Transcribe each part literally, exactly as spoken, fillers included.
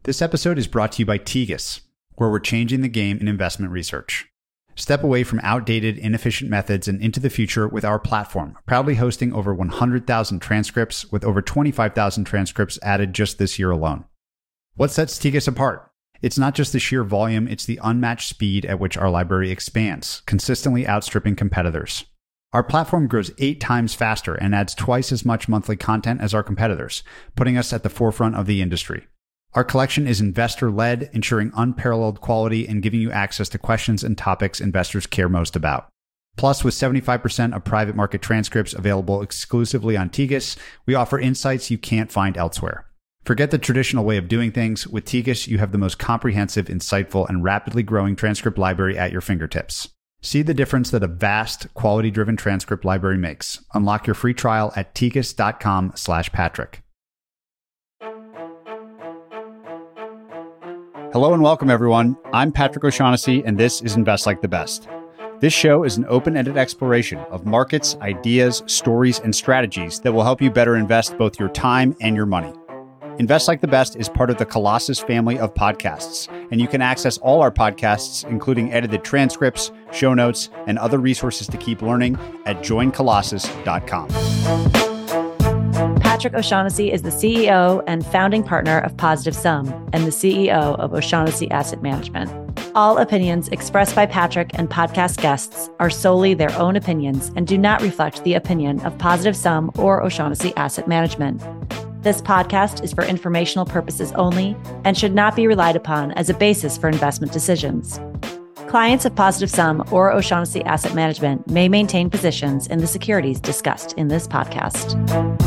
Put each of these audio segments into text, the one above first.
This episode is brought to you by Tegas, where we're changing the game in investment research. Step away from outdated, inefficient methods and into the future with our platform, proudly hosting over one hundred thousand transcripts with over twenty-five thousand transcripts added just this year alone. What sets Tegas apart? It's not just the sheer volume, it's the unmatched speed at which our library expands, consistently outstripping competitors. Our platform grows eight times faster and adds twice as much monthly content as our competitors, putting us at the forefront of the industry. Our collection is investor-led, ensuring unparalleled quality and giving you access to questions and topics investors care most about. Plus, with seventy-five percent of private market transcripts available exclusively on Tegas, we offer insights you can't find elsewhere. Forget the traditional way of doing things. With Tegas, you have the most comprehensive, insightful, and rapidly growing transcript library at your fingertips. See the difference that a vast, quality-driven transcript library makes. Unlock your free trial at tegas.com slash Patrick. Hello and welcome, everyone. I'm Patrick O'Shaughnessy, and this is Invest Like the Best. This show is an open-ended exploration of markets, ideas, stories, and strategies that will help you better invest both your time and your money. Invest Like the Best is part of the Colossus family of podcasts, and you can access all our podcasts, including edited transcripts, show notes, and other resources to keep learning at join colossus dot com. Patrick O'Shaughnessy is the C E O and founding partner of Positive Sum and the C E O of O'Shaughnessy Asset Management. All opinions expressed by Patrick and podcast guests are solely their own opinions and do not reflect the opinion of Positive Sum or O'Shaughnessy Asset Management. This podcast is for informational purposes only and should not be relied upon as a basis for investment decisions. Clients of Positive Sum or O'Shaughnessy Asset Management may maintain positions in the securities discussed in this podcast.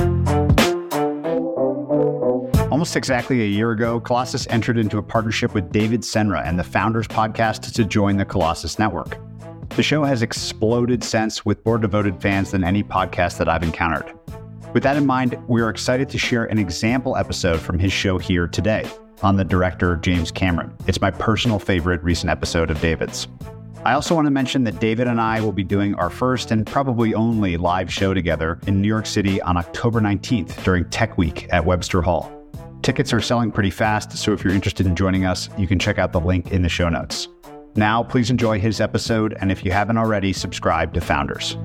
Almost exactly a year ago, Colossus entered into a partnership with David Senra and the Founders Podcast to join the Colossus Network. The show has exploded since, with more devoted fans than any podcast that I've encountered. With that in mind, we are excited to share an example episode from his show here today on the director, James Cameron. It's my personal favorite recent episode of David's. I also want to mention that David and I will be doing our first and probably only live show together in New York City on October nineteenth during Tech Week at Webster Hall. Tickets are selling pretty fast, so if you're interested in joining us, you can check out the link in the show notes. Now, please enjoy his episode, and if you haven't already, subscribe to Founders.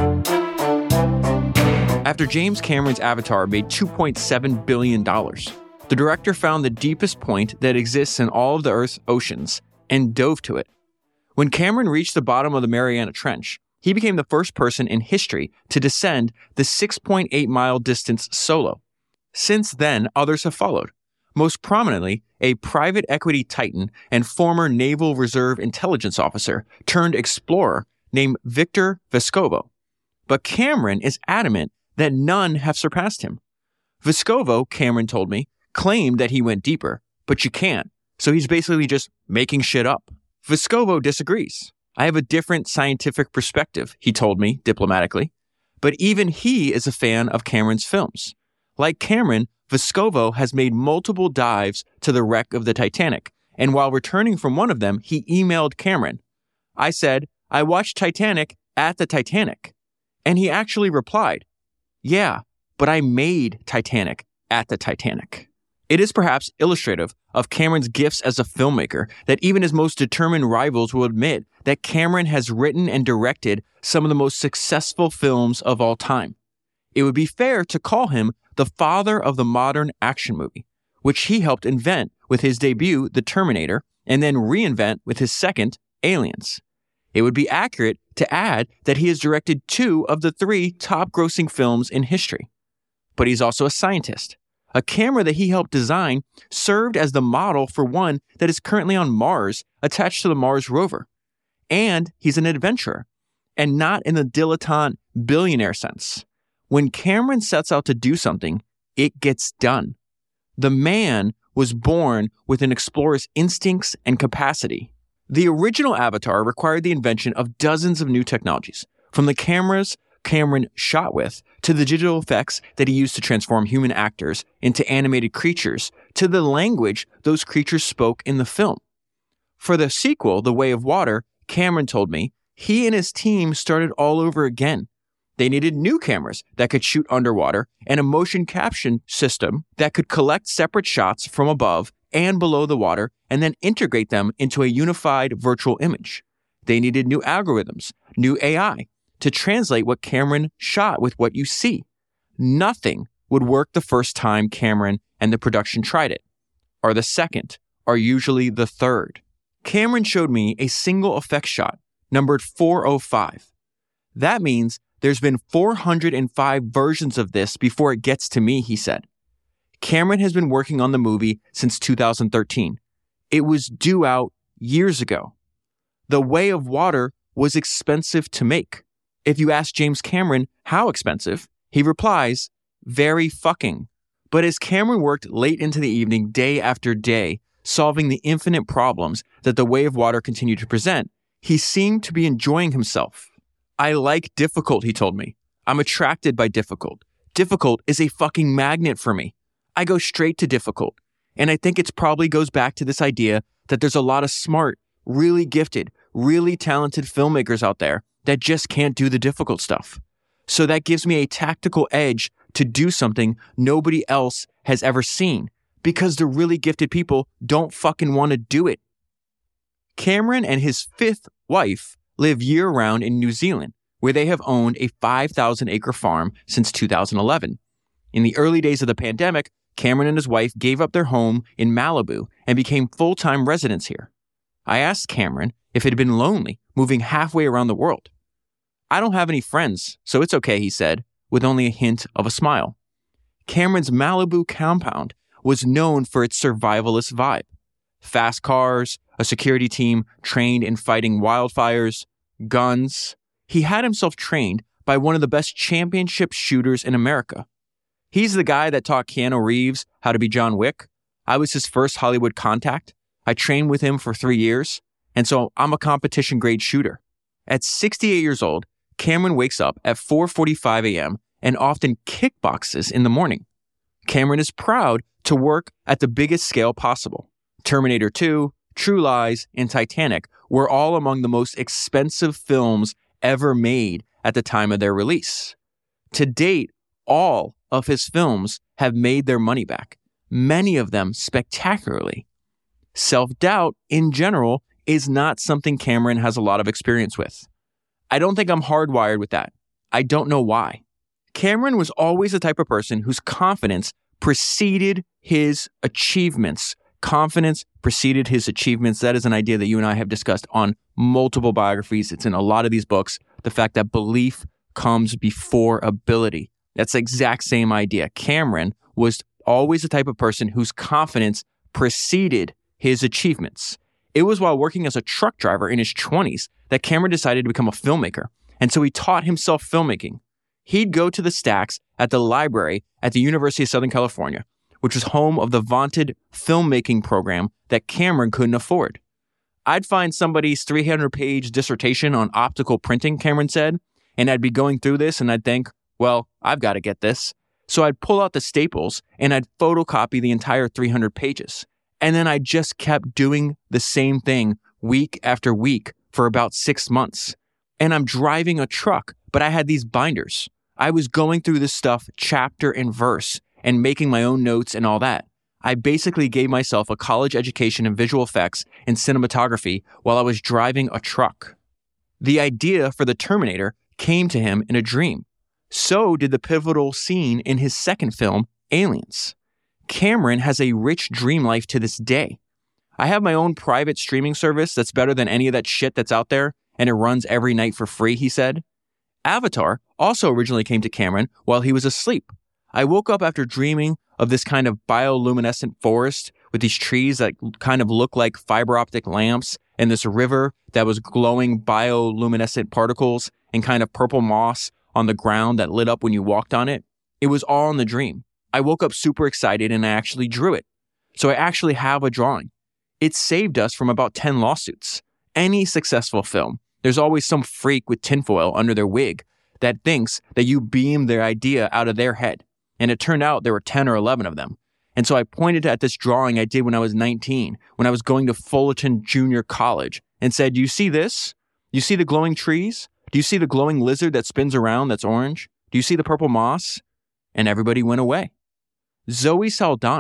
After James Cameron's Avatar made two point seven billion dollars, the director found the deepest point that exists in all of the Earth's oceans and dove to it. When Cameron reached the bottom of the Mariana Trench, he became the first person in history to descend the six point eight mile distance solo. Since then, others have followed, most prominently a private equity titan and former Naval Reserve intelligence officer turned explorer named Victor Vescovo. But Cameron is adamant that none have surpassed him. Vescovo, Cameron told me, claimed that he went deeper, but you can't, so he's basically just making shit up. Vescovo disagrees. I have a different scientific perspective, he told me diplomatically, but even he is a fan of Cameron's films. Like Cameron, Vescovo has made multiple dives to the wreck of the Titanic, and while returning from one of them, he emailed Cameron. I said, I watched Titanic at the Titanic. And he actually replied, yeah, but I made Titanic at the Titanic. It is perhaps illustrative of Cameron's gifts as a filmmaker that even his most determined rivals will admit that Cameron has written and directed some of the most successful films of all time. It would be fair to call him the father of the modern action movie, which he helped invent with his debut, The Terminator, and then reinvent with his second, Aliens. It would be accurate to add that he has directed two of the three top-grossing films in history. But he's also a scientist. A camera that he helped design served as the model for one that is currently on Mars, attached to the Mars rover. And he's an adventurer, and not in the dilettante billionaire sense. When Cameron sets out to do something, it gets done. The man was born with an explorer's instincts and capacity. The original Avatar required the invention of dozens of new technologies, from the cameras Cameron shot with, to the digital effects that he used to transform human actors into animated creatures, to the language those creatures spoke in the film. For the sequel, The Way of Water, Cameron told me, he and his team started all over again. They needed new cameras that could shoot underwater and a motion capture system that could collect separate shots from above and below the water and then integrate them into a unified virtual image. They needed new algorithms, new A I, to translate what Cameron shot with what you see. Nothing would work the first time Cameron and the production tried it, or the second, or usually the third. Cameron showed me a single effect shot, numbered four oh five. That means there's been four hundred five versions of this before it gets to me, he said. Cameron has been working on the movie since two thousand thirteen. It was due out years ago. The Way of Water was expensive to make. If you ask James Cameron how expensive, he replies, very fucking. But as Cameron worked late into the evening, day after day, solving the infinite problems that The Way of Water continued to present, he seemed to be enjoying himself. I like difficult, he told me. I'm attracted by difficult. Difficult is a fucking magnet for me. I go straight to difficult. And I think it probably goes back to this idea that there's a lot of smart, really gifted, really talented filmmakers out there that just can't do the difficult stuff. So that gives me a tactical edge to do something nobody else has ever seen, because the really gifted people don't fucking want to do it. Cameron and his fifth wife live year-round in New Zealand, where they have owned a five thousand acre farm since two thousand eleven. In the early days of the pandemic, Cameron and his wife gave up their home in Malibu and became full-time residents here. I asked Cameron if it had been lonely moving halfway around the world. I don't have any friends, so it's okay, he said, with only a hint of a smile. Cameron's Malibu compound was known for its survivalist vibe. Fast cars, a security team trained in fighting wildfires, guns. He had himself trained by one of the best championship shooters in America. He's the guy that taught Keanu Reeves how to be John Wick. I was his first Hollywood contact. I trained with him for three years, and so I'm a competition-grade shooter. At sixty-eight years old, Cameron wakes up at four forty-five a.m. and often kickboxes in the morning. Cameron is proud to work at the biggest scale possible. Terminator two, True Lies, and Titanic were all among the most expensive films ever made at the time of their release. To date, all of his films have made their money back, many of them spectacularly. Self-doubt, in general, is not something Cameron has a lot of experience with. I don't think I'm hardwired with that. I don't know why. Cameron was always the type of person whose confidence preceded his achievements. Confidence preceded his achievements. That is an idea that you and I have discussed on multiple biographies. It's in a lot of these books. The fact that belief comes before ability. That's the exact same idea. Cameron was always the type of person whose confidence preceded his achievements. It was while working as a truck driver in his twenties that Cameron decided to become a filmmaker. And so he taught himself filmmaking. He'd go to the stacks at the library at the University of Southern California, which was home of the vaunted filmmaking program that Cameron couldn't afford. I'd find somebody's three hundred page dissertation on optical printing, Cameron said, and I'd be going through this and I'd think, well, I've got to get this. So I'd pull out the staples and I'd photocopy the entire three hundred pages. And then I just kept doing the same thing week after week for about six months. And I'm driving a truck, but I had these binders. I was going through this stuff chapter and verse and making my own notes and all that. I basically gave myself a college education in visual effects and cinematography while I was driving a truck. The idea for the Terminator came to him in a dream. So did the pivotal scene in his second film, Aliens. Cameron has a rich dream life to this day. I have my own private streaming service that's better than any of that shit that's out there, and it runs every night for free, he said. Avatar also originally came to Cameron while he was asleep. I woke up after dreaming of this kind of bioluminescent forest with these trees that kind of look like fiber optic lamps and this river that was glowing bioluminescent particles and kind of purple moss on the ground that lit up when you walked on it. It was all in the dream. I woke up super excited and I actually drew it. So I actually have a drawing. It saved us from about ten lawsuits. Any successful film, there's always some freak with tinfoil under their wig that thinks that you beamed their idea out of their head. And it turned out there were ten or eleven of them. And so I pointed at this drawing I did when I was nineteen, when I was going to Fullerton Junior College, and said, do you see this? Do you see the glowing trees? Do you see the glowing lizard that spins around that's orange? Do you see the purple moss? And everybody went away. Zoe Saldana,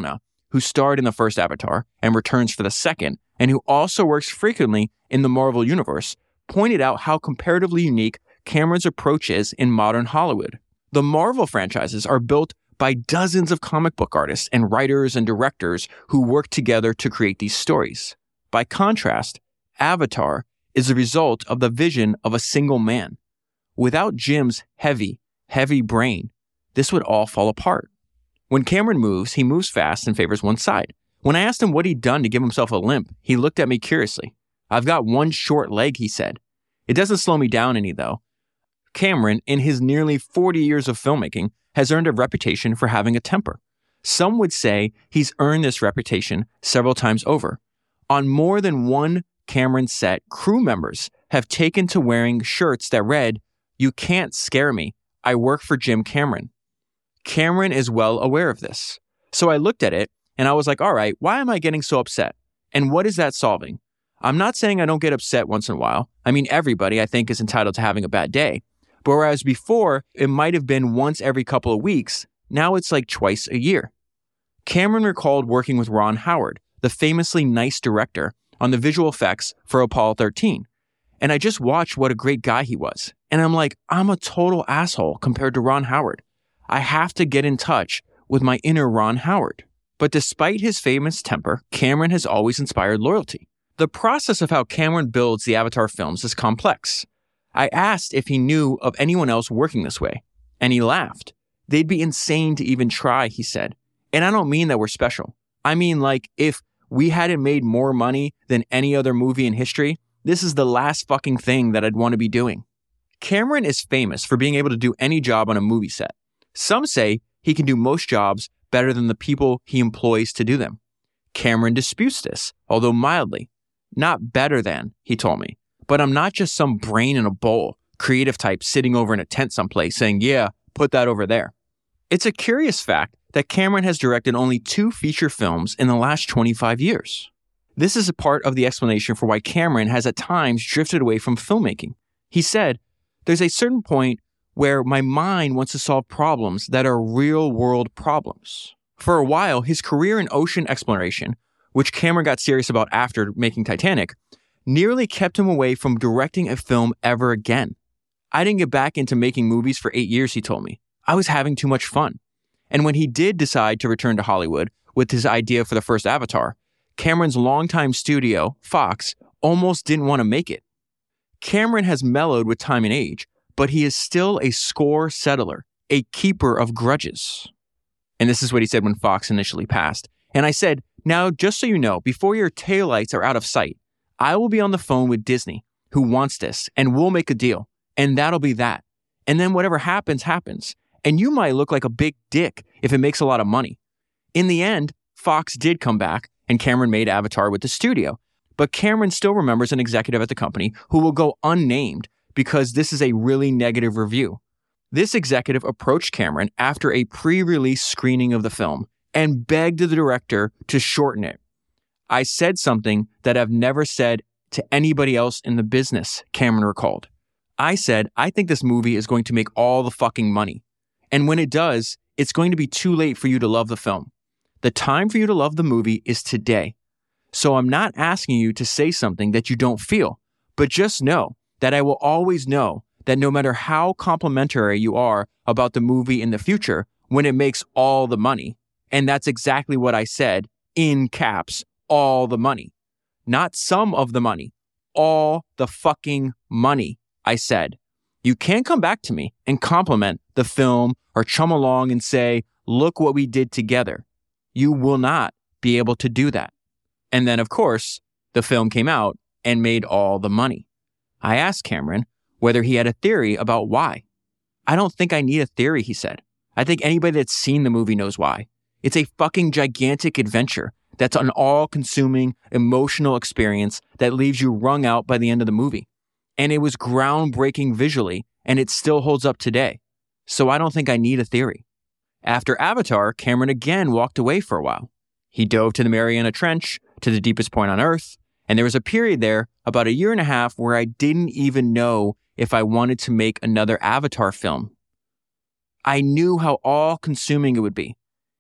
who starred in the first Avatar and returns for the second, and who also works frequently in the Marvel Universe, pointed out how comparatively unique Cameron's approach is in modern Hollywood. The Marvel franchises are built by dozens of comic book artists and writers and directors who work together to create these stories. By contrast, Avatar is the result of the vision of a single man. Without Jim's heavy, heavy brain, this would all fall apart. When Cameron moves, he moves fast and favors one side. When I asked him what he'd done to give himself a limp, he looked at me curiously. "I've got one short leg," he said. "It doesn't slow me down any, though." Cameron, in his nearly forty years of filmmaking, has earned a reputation for having a temper. Some would say he's earned this reputation several times over. On more than one Cameron set, crew members have taken to wearing shirts that read, "You can't scare me. I work for Jim Cameron." Cameron is well aware of this. So I looked at it and I was like, all right, why am I getting so upset? And what is that solving? I'm not saying I don't get upset once in a while. I mean, everybody, I think, is entitled to having a bad day. But whereas before, it might have been once every couple of weeks, now it's like twice a year. Cameron recalled working with Ron Howard, the famously nice director, on the visual effects for Apollo thirteen. And I just watched what a great guy he was. And I'm like, I'm a total asshole compared to Ron Howard. I have to get in touch with my inner Ron Howard. But despite his famous temper, Cameron has always inspired loyalty. The process of how Cameron builds the Avatar films is complex. I asked if he knew of anyone else working this way, and he laughed. They'd be insane to even try, he said. And I don't mean that we're special. I mean, like, if we hadn't made more money than any other movie in history, this is the last fucking thing that I'd want to be doing. Cameron is famous for being able to do any job on a movie set. Some say he can do most jobs better than the people he employs to do them. Cameron disputes this, although mildly. Not better than, he told me. But I'm not just some brain in a bowl, creative type sitting over in a tent someplace saying, yeah, put that over there. It's a curious fact that Cameron has directed only two feature films in the last twenty-five years. This is a part of the explanation for why Cameron has at times drifted away from filmmaking. He said, "There's a certain point where my mind wants to solve problems that are real-world problems." For a while, his career in ocean exploration, which Cameron got serious about after making Titanic, nearly kept him away from directing a film ever again. "I didn't get back into making movies for eight years, he told me. I was having too much fun. And when he did decide to return to Hollywood with his idea for the first Avatar, Cameron's longtime studio, Fox, almost didn't want to make it. Cameron has mellowed with time and age, but he is still a score settler, a keeper of grudges." And this is what he said when Fox initially passed. And I said, "Now, just so you know, before your taillights are out of sight, I will be on the phone with Disney, who wants this, and we'll make a deal. And that'll be that. And then whatever happens, happens. And you might look like a big dick if it makes a lot of money." In the end, Fox did come back, and Cameron made Avatar with the studio. But Cameron still remembers an executive at the company who will go unnamed because this is a really negative review. This executive approached Cameron after a pre-release screening of the film and begged the director to shorten it. "I said something that I've never said to anybody else in the business," Cameron recalled. "I said, I think this movie is going to make all the fucking money. And when it does, it's going to be too late for you to love the film. The time for you to love the movie is today. So I'm not asking you to say something that you don't feel, but just know that I will always know that no matter how complimentary you are about the movie in the future, when it makes all the money," and that's exactly what I said, in caps, all the money. Not some of the money, all the fucking money, I said. "You can't come back to me and compliment the film or chum along and say, look what we did together. You will not be able to do that." And then, of course, the film came out and made all the money. I asked Cameron whether he had a theory about why. "I don't think I need a theory," he said. "I think anybody that's seen the movie knows why. It's a fucking gigantic adventure that's an all-consuming, emotional experience that leaves you wrung out by the end of the movie. And it was groundbreaking visually, and it still holds up today. So I don't think I need a theory." After Avatar, Cameron again walked away for a while. He dove to the Mariana Trench, to the deepest point on Earth, and there was a period there, about a year and a half, where I didn't even know if I wanted to make another Avatar film. I knew how all-consuming it would be.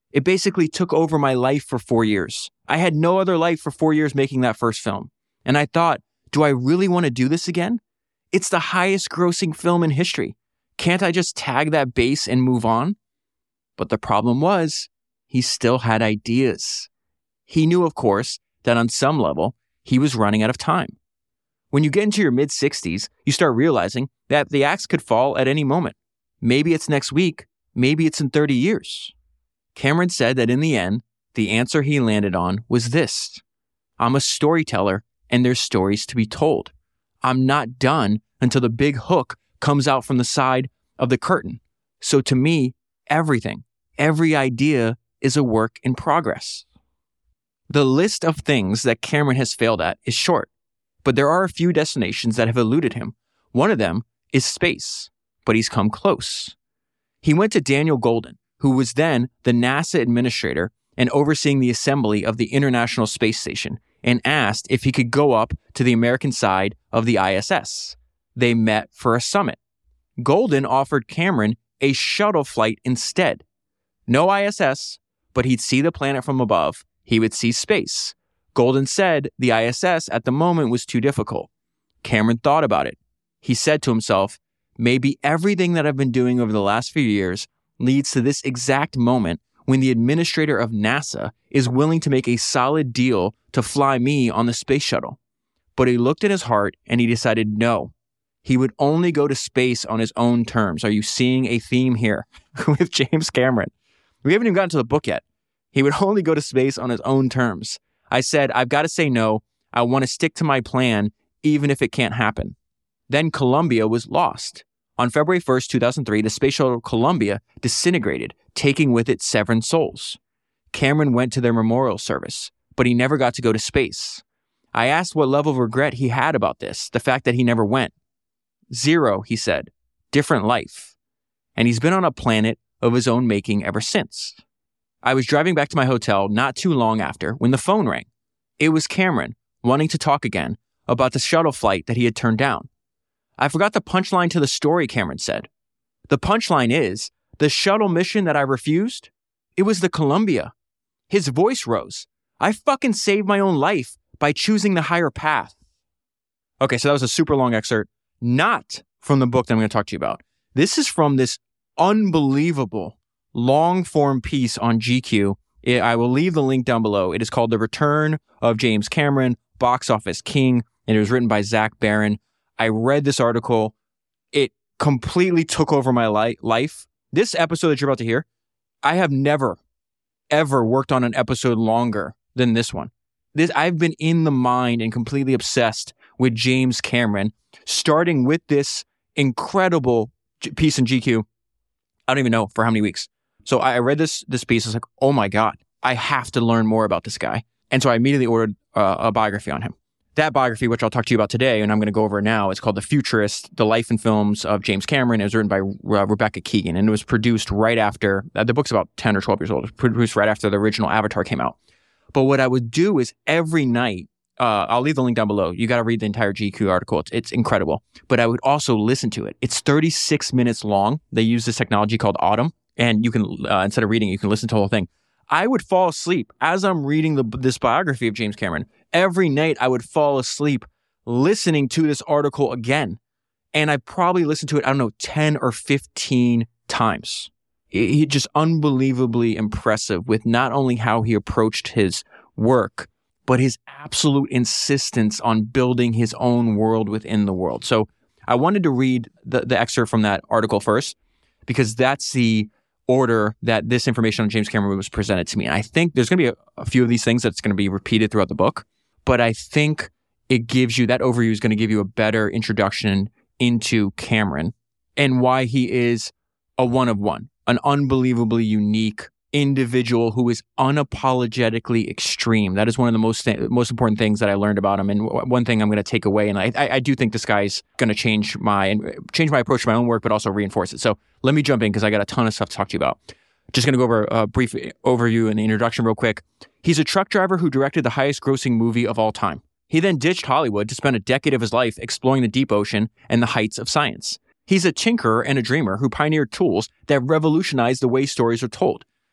It basically took over my life for four years. I had no other life for four years making that first film. And I thought, do I really want to do this again? It's the highest grossing film in history. Can't I just tag that base and move on? But the problem was, he still had ideas. He knew, of course, that on some level, he was running out of time. When you get into your mid-sixties, you start realizing that the axe could fall at any moment. Maybe it's next week, maybe it's in thirty years. Cameron said that in the end, the answer he landed on was this. I'm a storyteller, and there's stories to be told. I'm not done until the big hook comes out from the side of the curtain. So to me, everything, every idea is a work in progress. The list of things that Cameron has failed at is short, but there are a few destinations that have eluded him. One of them is space, but he's come close. He went to Daniel Goldin, who was then the NASA administrator and overseeing the assembly of the International Space Station, and asked if he could go up to the American side of the I S S. They met for a summit. Goldin offered Cameron a shuttle flight instead. No I S S, but he'd see the planet from above. He would see space. Goldin said the I S S at the moment was too difficult. Cameron thought about it. He said to himself, maybe everything that I've been doing over the last few years leads to this exact moment when the administrator of NASA is willing to make a solid deal to fly me on the space shuttle. But he looked at his heart and he decided no. He would only go to space on his own terms. Are you seeing a theme here with James Cameron? We haven't even gotten to the book yet. He would only go to space on his own terms. I said, I've got to say no. I want to stick to my plan, even if it can't happen. Then Columbia was lost. On February first, two thousand three, the space shuttle Columbia disintegrated, taking with it seven souls. Cameron went to their memorial service, but he never got to go to space. I asked what level of regret he had about this, the fact that he never went. Zero, he said. Different life. And he's been on a planet of his own making ever since. I was driving back to my hotel not too long after when the phone rang. It was Cameron, wanting to talk again about the shuttle flight that he had turned down. I forgot the punchline to the story, Cameron said. The punchline is, the shuttle mission that I refused, it was the Columbia. His voice rose. I fucking saved my own life by choosing the higher path. Okay, so that was a super long excerpt, not from the book that I'm going to talk to you about. This is from this unbelievable long-form piece on G Q. It, I will leave the link down below. It is called The Return of James Cameron, Box Office King, and it was written by Zach Barron. I read this article. It completely took over my li- life. This episode that you're about to hear, I have never, ever worked on an episode longer than this one. This I've been in the mind and completely obsessed with James Cameron, starting with this incredible piece in G Q. I don't even know for how many weeks. So I read this this piece. I was like, oh my God, I have to learn more about this guy. And so I immediately ordered uh, a biography on him. That biography, which I'll talk to you about today, and I'm going to go over it now, it's called The Futurist, The Life and Films of James Cameron. It was written by uh, Rebecca Keegan, and it was produced right after, uh, the book's about ten or twelve years old. It was produced right after the original Avatar came out. But what I would do is every night, uh, I'll leave the link down below. You got to read the entire G Q article. It's, it's incredible. But I would also listen to it. It's thirty-six minutes long. They use this technology called Autumn, and you can, uh, instead of reading, you can listen to the whole thing. I would fall asleep as I'm reading the, this biography of James Cameron. Every night I would fall asleep listening to this article again. And I probably listened to it, I don't know, ten or fifteen times. He just unbelievably impressive with not only how he approached his work, but his absolute insistence on building his own world within the world. So I wanted to read the, the excerpt from that article first, because that's the order that this information on James Cameron was presented to me. And I think there's going to be a, a few of these things that's going to be repeated throughout the book, but I think it gives you, that overview is going to give you a better introduction into Cameron and why he is a one of one, an unbelievably unique individual who is unapologetically extreme. That is one of the most th- most important things that I learned about him, and w- one thing I'm going to take away. And I, I, I do think this guy's going to change my change my approach to my own work, but also reinforce it. So let me jump in because I got a ton of stuff to talk to you about. Just going to go over a brief overview and the introduction real quick. He's a truck driver who directed the highest-grossing movie of all time. He then ditched Hollywood to spend a decade of his life exploring the deep ocean and the heights of science. He's a tinkerer and a dreamer who pioneered tools that revolutionized the way stories are told.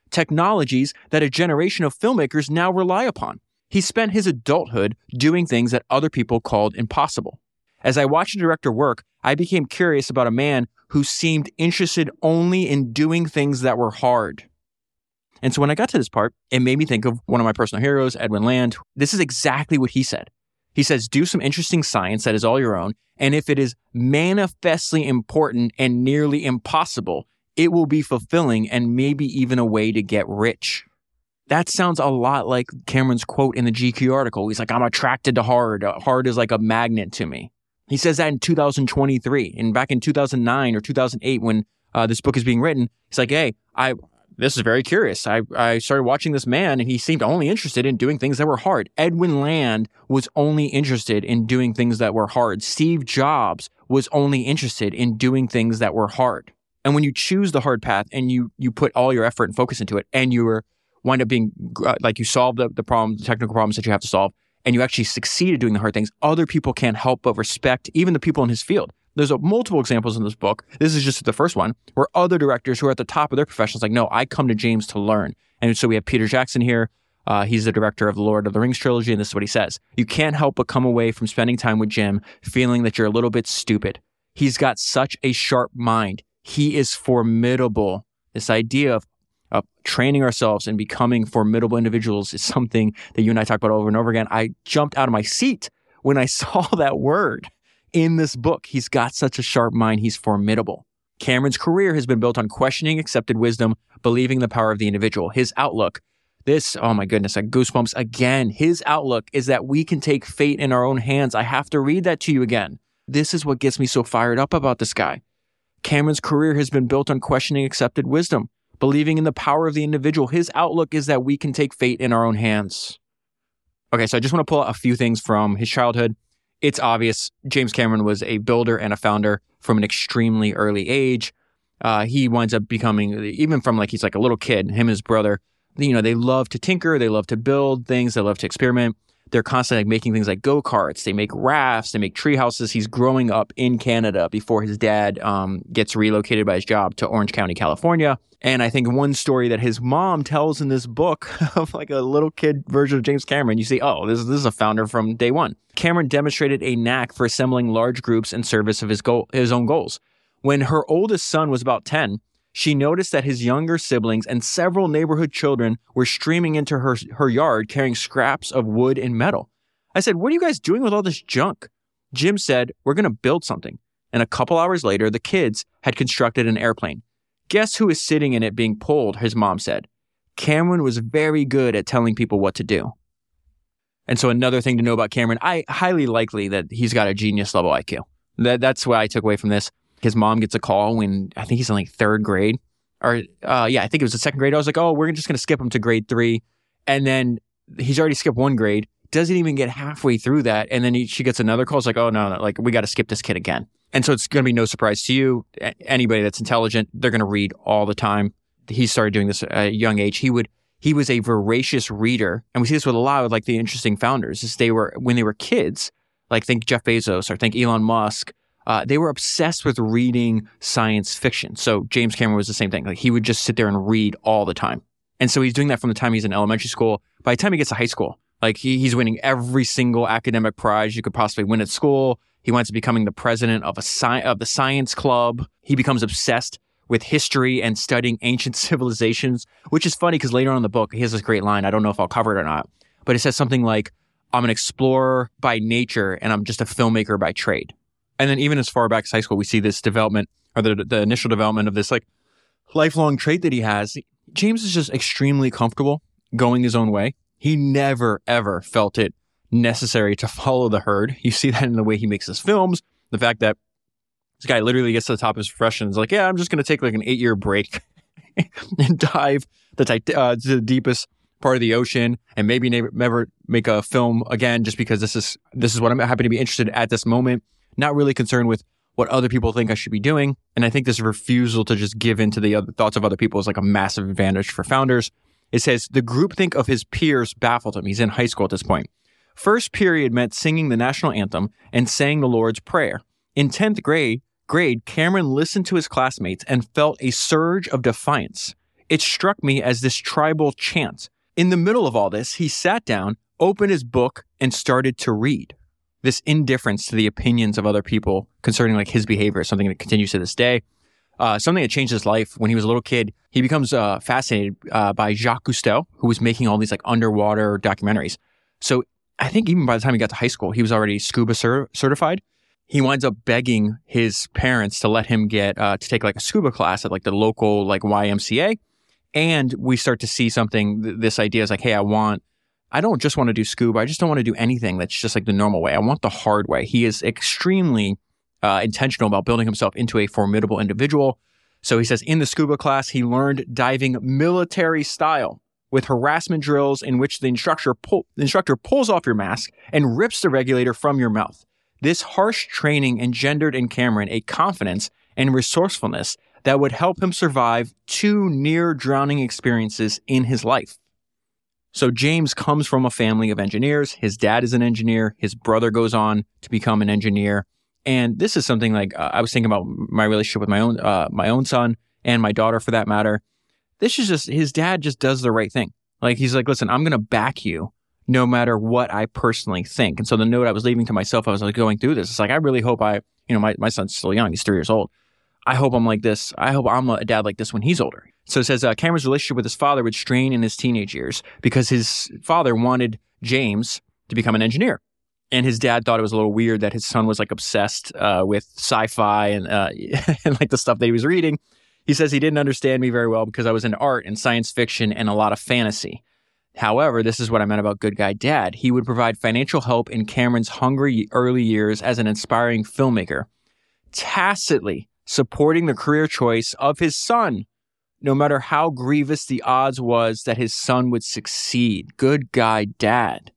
technologies that a generation of filmmakers now rely upon. He spent his adulthood doing things that other people called impossible. As I watched the director work, I became curious about a man who seemed interested only in doing things that were hard. And so when I got to this part, it made me think of one of my personal heroes, Edwin Land. This is exactly what he said. He says, do some interesting science that is all your own, and if it is manifestly important and nearly impossible, it will be fulfilling and maybe even a way to get rich. That sounds a lot like Cameron's quote in the G Q article. He's like, I'm attracted to hard. Hard is like a magnet to me. He says that in two thousand twenty-three. And back in two thousand nine or two thousand eight, when uh, this book is being written, he's like, hey, I this is very curious. I, I started watching this man, and he seemed only interested in doing things that were hard. Edwin Land was only interested in doing things that were hard. Steve Jobs was only interested in doing things that were hard. And when you choose the hard path and you you put all your effort and focus into it, and you were wind up being uh, like you solve the, the problem, the technical problems that you have to solve, and you actually succeed at doing the hard things, other people can't help but respect even the people in his field. There's a, multiple examples in this book. This is just the first one, where other directors who are at the top of their professions like, no, I come to James to learn. And so we have Peter Jackson here. Uh, he's the director of the Lord of the Rings trilogy, and this is what he says. You can't help but come away from spending time with Jim feeling that you're a little bit stupid. He's got such a sharp mind. He is formidable. This idea of Uh, training ourselves and becoming formidable individuals is something that you and I talk about over and over again. I jumped out of my seat when I saw that word in this book. He's got such a sharp mind. He's formidable. Cameron's career has been built on questioning accepted wisdom, believing the power of the individual. His outlook, this, oh my goodness, like goosebumps again. His outlook is that we can take fate in our own hands. I have to read that to you again. This is what gets me so fired up about this guy. Cameron's career has been built on questioning accepted wisdom, believing in the power of the individual. His outlook is that we can take fate in our own hands. Okay, so I just want to pull out a few things from his childhood. It's obvious James Cameron was a builder and a founder from an extremely early age. Uh, he winds up becoming, even from like he's like a little kid, him and his brother, you know, they love to tinker, they love to build things, they love to experiment. They're constantly like making things like go-karts, they make rafts, they make tree houses. He's growing up in Canada before his dad um, gets relocated by his job to Orange County, California. And I think one story that his mom tells in this book of like a little kid version of James Cameron, you see, oh, this, this is a founder from day one. Cameron demonstrated a knack for assembling large groups in service of his goal, his own goals. When her oldest son was about ten, she noticed that his younger siblings and several neighborhood children were streaming into her, her yard carrying scraps of wood and metal. I said, what are you guys doing with all this junk? Jim said, we're going to build something. And a couple hours later, the kids had constructed an airplane. Guess who is sitting in it being pulled, his mom said. Cameron was very good at telling people what to do. And so another thing to know about Cameron, I highly likely that he's got a genius level I Q. That, that's what I took away from this. His mom gets a call when I think he's in like third grade. Or uh, yeah, I think it was the second grade. I was like, oh, we're just going to skip him to grade three. And then he's already skipped one grade. Doesn't even get halfway through that. And then he, she gets another call. It's like, oh, no, no, like we got to skip this kid again. And so it's going to be no surprise to you. Anybody that's intelligent, they're going to read all the time. He started doing this at a young age. He would, he was a voracious reader. And we see this with a lot of like the interesting founders is they were, when they were kids, like think Jeff Bezos or think Elon Musk, uh, they were obsessed with reading science fiction. So James Cameron was the same thing. Like he would just sit there and read all the time. And so he's doing that from the time he's in elementary school. By the time he gets to high school, like he, he's winning every single academic prize you could possibly win at school. He winds up becoming the president of a sci- of the science club. He becomes obsessed with history and studying ancient civilizations, which is funny because later on in the book, he has this great line. I don't know if I'll cover it or not, but it says something like, I'm an explorer by nature and I'm just a filmmaker by trade. And then even as far back as high school, we see this development or the, the initial development of this like lifelong trait that he has. James is just extremely comfortable going his own way. He never, ever felt it necessary to follow the herd. You see that in the way he makes his films. The fact that this guy literally gets to the top of his profession and is like, yeah, I'm just going to take like an eight-year break and dive the, tit- uh, to the deepest part of the ocean and maybe never, never make a film again just because this is this is what I'm happy to be interested in at this moment. Not really concerned with what other people think I should be doing. And I think this refusal to just give in to the other thoughts of other people is like a massive advantage for founders. It says, the groupthink of his peers baffled him. He's in high school at this point. First period meant singing the national anthem and saying the Lord's Prayer. In tenth grade, grade, Cameron listened to his classmates and felt a surge of defiance. It struck me as this tribal chant. In the middle of all this, he sat down, opened his book, and started to read. This indifference to the opinions of other people concerning like his behavior is something that continues to this day. Uh, something that changed his life when he was a little kid. He becomes uh, fascinated uh, by Jacques Cousteau, who was making all these like underwater documentaries. So I think even by the time he got to high school, he was already scuba cer- certified. He winds up begging his parents to let him get uh, to take like a scuba class at like the local like Y M C A. And we start to see something. Th- this idea is like, hey, I want. I don't just want to do scuba. I just don't want to do anything that's just like the normal way. I want the hard way. He is extremely uh, intentional about building himself into a formidable individual. So he says in the scuba class, he learned diving military style with harassment drills in which the instructor, pull, the instructor pulls off your mask and rips the regulator from your mouth. This harsh training engendered in Cameron a confidence and resourcefulness that would help him survive two near-drowning experiences in his life. So James comes from a family of engineers. His dad is an engineer. His brother goes on to become an engineer. And this is something like uh, I was thinking about my relationship with my own uh, my own son and my daughter for that matter. This is just, his dad just does the right thing. Like, he's like, listen, I'm going to back you no matter what I personally think. And so the note I was leaving to myself, I was like going through this. It's like, I really hope I, you know, my, my son's still young. He's three years old. I hope I'm like this. I hope I'm a dad like this when he's older. So it says uh, Cameron's relationship with his father would strain in his teenage years because his father wanted James to become an engineer. And his dad thought it was a little weird that his son was like obsessed uh, with sci-fi and, uh, and like the stuff that he was reading. He says he didn't understand me very well because I was into art and science fiction and a lot of fantasy. However, this is what I meant about good guy dad. He would provide financial help in Cameron's hungry early years as an inspiring filmmaker, tacitly supporting the career choice of his son, no matter how grievous the odds was that his son would succeed. Good guy dad.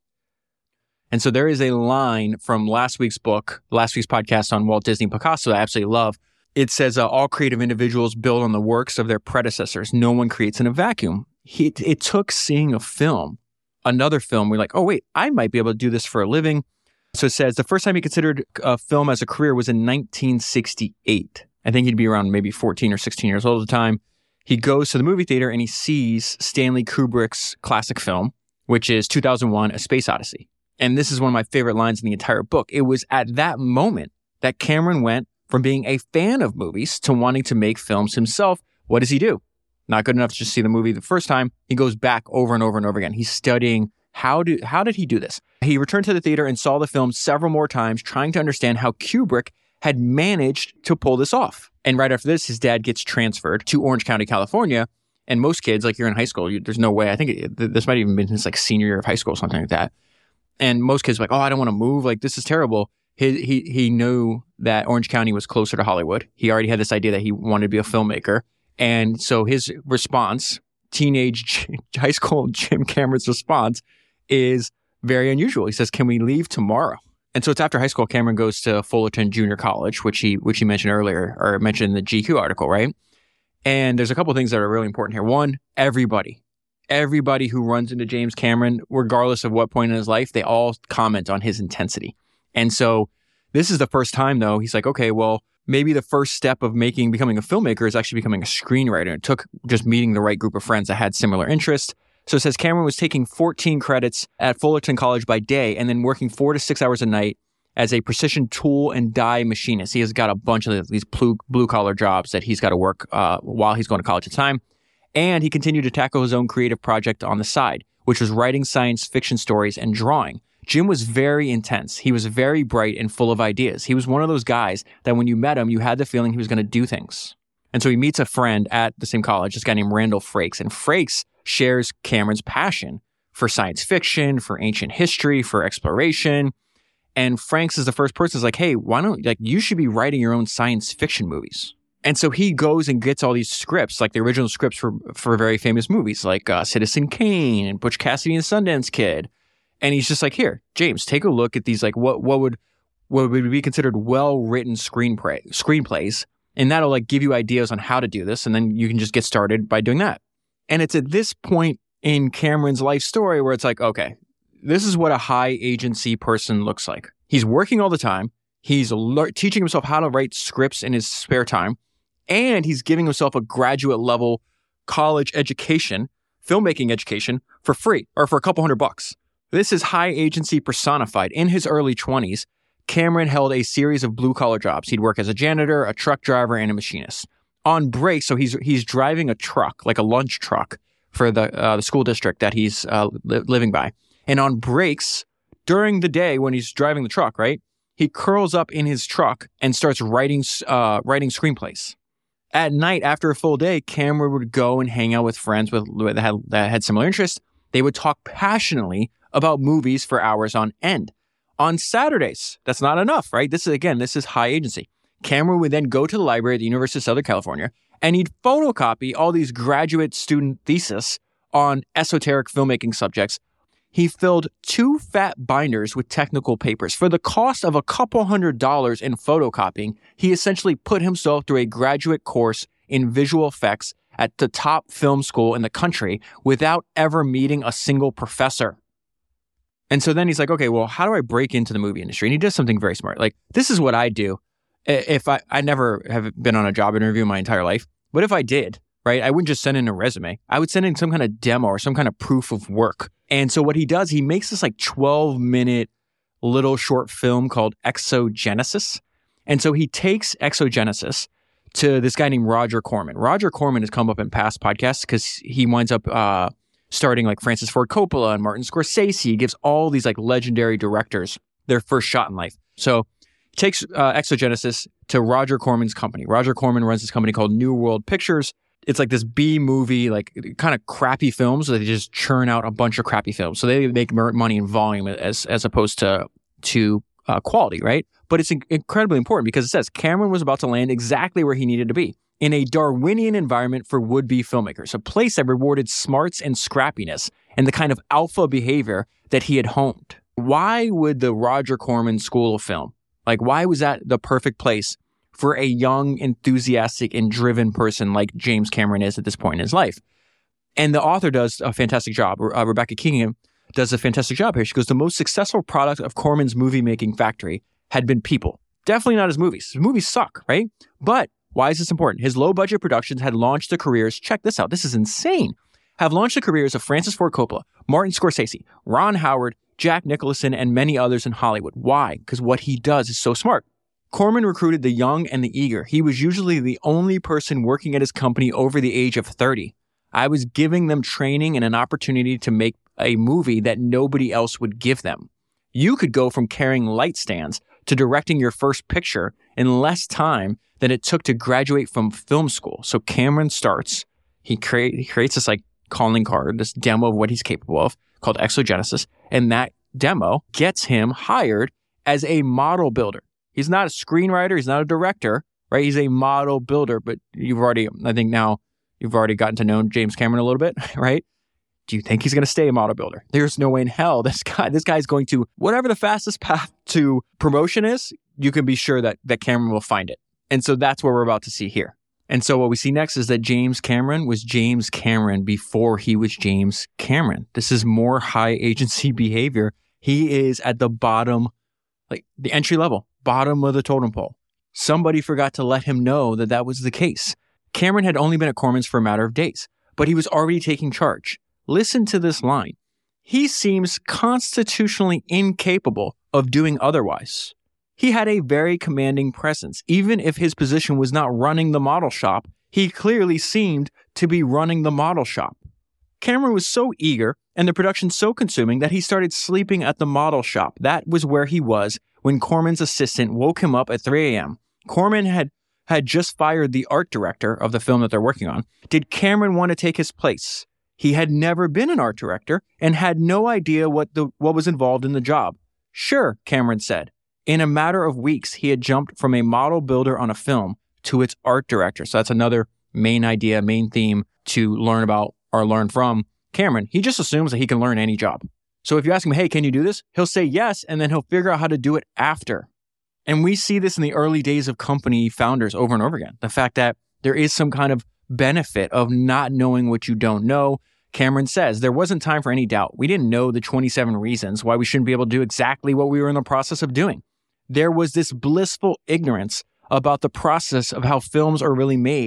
And so there is a line from last week's book, last week's podcast on Walt Disney Picasso that I absolutely love. It says, uh, all creative individuals build on the works of their predecessors. No one creates in a vacuum. He, it, it took seeing a film, another film, we're like, oh, wait, I might be able to do this for a living. So it says the first time he considered a film as a career was in nineteen sixty-eight. I think he'd be around maybe fourteen or sixteen years old at the time. He goes to the movie theater and he sees Stanley Kubrick's classic film, which is two thousand one, A Space Odyssey. And this is one of my favorite lines in the entire book. It was at that moment that Cameron went from being a fan of movies to wanting to make films himself. What does he do? Not good enough to just see the movie the first time. He goes back over and over and over again. He's studying how do how did he do this? He returned to the theater and saw the film several more times, trying to understand how Kubrick had managed to pull this off. And right after this, his dad gets transferred to Orange County, California. And most kids, like you're in high school, you, there's no way. I think it, this might even been his like senior year of high school, something like that. And most kids are like, oh, I don't want to move. Like, this is terrible. He, he, he knew that Orange County was closer to Hollywood. He already had this idea that he wanted to be a filmmaker. And so his response, teenage high school Jim Cameron's response, is very unusual. He says, can we leave tomorrow? And so it's after high school, Cameron goes to Fullerton Junior College, which he which he mentioned earlier, or mentioned in the G Q article, right? And there's a couple of things that are really important here. One, everybody, everybody who runs into James Cameron, regardless of what point in his life, they all comment on his intensity. And so this is the first time, though, he's like, okay, well, maybe the first step of making becoming a filmmaker is actually becoming a screenwriter. It took just meeting the right group of friends that had similar interests. So it says Cameron was taking fourteen credits at Fullerton College by day and then working four to six hours a night as a precision tool and die machinist. He has got a bunch of these blue, blue-collar jobs that he's got to work uh, while he's going to college at the time. And he continued to tackle his own creative project on the side, which was writing science fiction stories and drawing. Jim was very intense. He was very bright and full of ideas. He was one of those guys that when you met him, you had the feeling he was going to do things. And so he meets a friend at the same college, this guy named Randall Frakes. And Frakes shares Cameron's passion for science fiction, for ancient history, for exploration. And Frakes is the first person who's like, hey, why don't, like, you should be writing your own science fiction movies. And so he goes and gets all these scripts, like the original scripts for, for very famous movies, like uh, Citizen Kane and Butch Cassidy and the Sundance Kid. And he's just like, here, James, take a look at these, like, what what would what would be considered well-written screenplay, screenplays. And that'll, like, give you ideas on how to do this. And then you can just get started by doing that. And it's at this point in Cameron's life story where it's like, okay, this is what a high agency person looks like. He's working all the time. He's le- teaching himself how to write scripts in his spare time. And he's giving himself a graduate level college education, filmmaking education, for free or for a couple hundred bucks. This is high agency personified. In his early twenties, Cameron held a series of blue-collar jobs. He'd work as a janitor, a truck driver, and a machinist. On break, so he's he's driving a truck, like a lunch truck, for the uh, the school district that he's uh, li- living by. And on breaks, during the day when he's driving the truck, right, he curls up in his truck and starts writing uh, writing screenplays. At night, after a full day, Cameron would go and hang out with friends with that had, that had similar interests. They would talk passionately about movies for hours on end. On Saturdays, that's not enough, right? This is, again, this is high agency. Cameron would then go to the library at the University of Southern California, and he'd photocopy all these graduate student theses on esoteric filmmaking subjects. He filled two fat binders with technical papers. For the cost of a couple hundred dollars in photocopying, he essentially put himself through a graduate course in visual effects at the top film school in the country without ever meeting a single professor. And so then he's like, okay, well, how do I break into the movie industry? And he does something very smart. Like, this is what I do. If I, I never have been on a job interview my entire life, but if I did, right, I wouldn't just send in a resume. I would send in some kind of demo or some kind of proof of work. And so what he does, he makes this like twelve minute little short film called Exogenesis. And so he takes Exogenesis to this guy named Roger Corman. Roger Corman has come up in past podcasts because he winds up uh, starting like Francis Ford Coppola and Martin Scorsese. He gives all these like legendary directors their first shot in life. So he takes uh, Exogenesis to Roger Corman's company. Roger Corman runs this company called New World Pictures. It's like this B-movie, like kind of crappy films. So they just churn out a bunch of crappy films. So they make money in volume as as opposed to to uh, quality, right? But it's in- incredibly important because it says Cameron was about to land exactly where he needed to be, in a Darwinian environment for would-be filmmakers, a place that rewarded smarts and scrappiness and the kind of alpha behavior that he had honed. Why would the Roger Corman School of Film, like why was that the perfect place for a young, enthusiastic, and driven person like James Cameron is at this point in his life? And the author does a fantastic job. Uh, Rebecca Kingham does a fantastic job here. She goes, the most successful product of Corman's movie-making factory had been people. Definitely not his movies. His movies suck, right? But why is this important? His low-budget productions had launched the careers, check this out, this is insane, have launched the careers of Francis Ford Coppola, Martin Scorsese, Ron Howard, Jack Nicholson, and many others in Hollywood. Why? Because what he does is so smart. Corman recruited the young and the eager. He was usually the only person working at his company over the age of thirty. I was giving them training and an opportunity to make a movie that nobody else would give them. You could go from carrying light stands to directing your first picture in less time than it took to graduate from film school. So Cameron starts, he, create, he creates this like calling card, this demo of what he's capable of called Exogenesis. And that demo gets him hired as a model builder. He's not a screenwriter. He's not a director, right? He's a model builder, but you've already, I think now you've already gotten to know James Cameron a little bit, right? Do you think he's going to stay a model builder? There's no way in hell this guy, this guy's going to, whatever the fastest path to promotion is, you can be sure that, that Cameron will find it. And so that's what we're about to see here. And so what we see next is that James Cameron was James Cameron before he was James Cameron. This is more high agency behavior. He is at the bottom, like the entry level, bottom of the totem pole. Somebody forgot to let him know that that was the case. Cameron had only been at Corman's for a matter of days, but he was already taking charge. Listen to this line. He seems constitutionally incapable of doing otherwise. He had a very commanding presence. Even if his position was not running the model shop, he clearly seemed to be running the model shop. Cameron was so eager and the production so consuming that he started sleeping at the model shop. That was where he was when Corman's assistant woke him up at three a.m. Corman had, had just fired the art director of the film that they're working on. Did Cameron want to take his place? He had never been an art director and had no idea what the what was involved in the job. Sure, Cameron said. In a matter of weeks, he had jumped from a model builder on a film to its art director. So that's another main idea, main theme to learn about or learn from Cameron. He just assumes that he can learn any job. So if you ask him, hey, can you do this? He'll say yes, and then he'll figure out how to do it after. And we see this in the early days of company founders over and over again. The fact that there is some kind of benefit of not knowing what you don't know. Cameron says, there wasn't time for any doubt. We didn't know the twenty-seven reasons why we shouldn't be able to do exactly what we were in the process of doing. There was this blissful ignorance about the process of how films are really made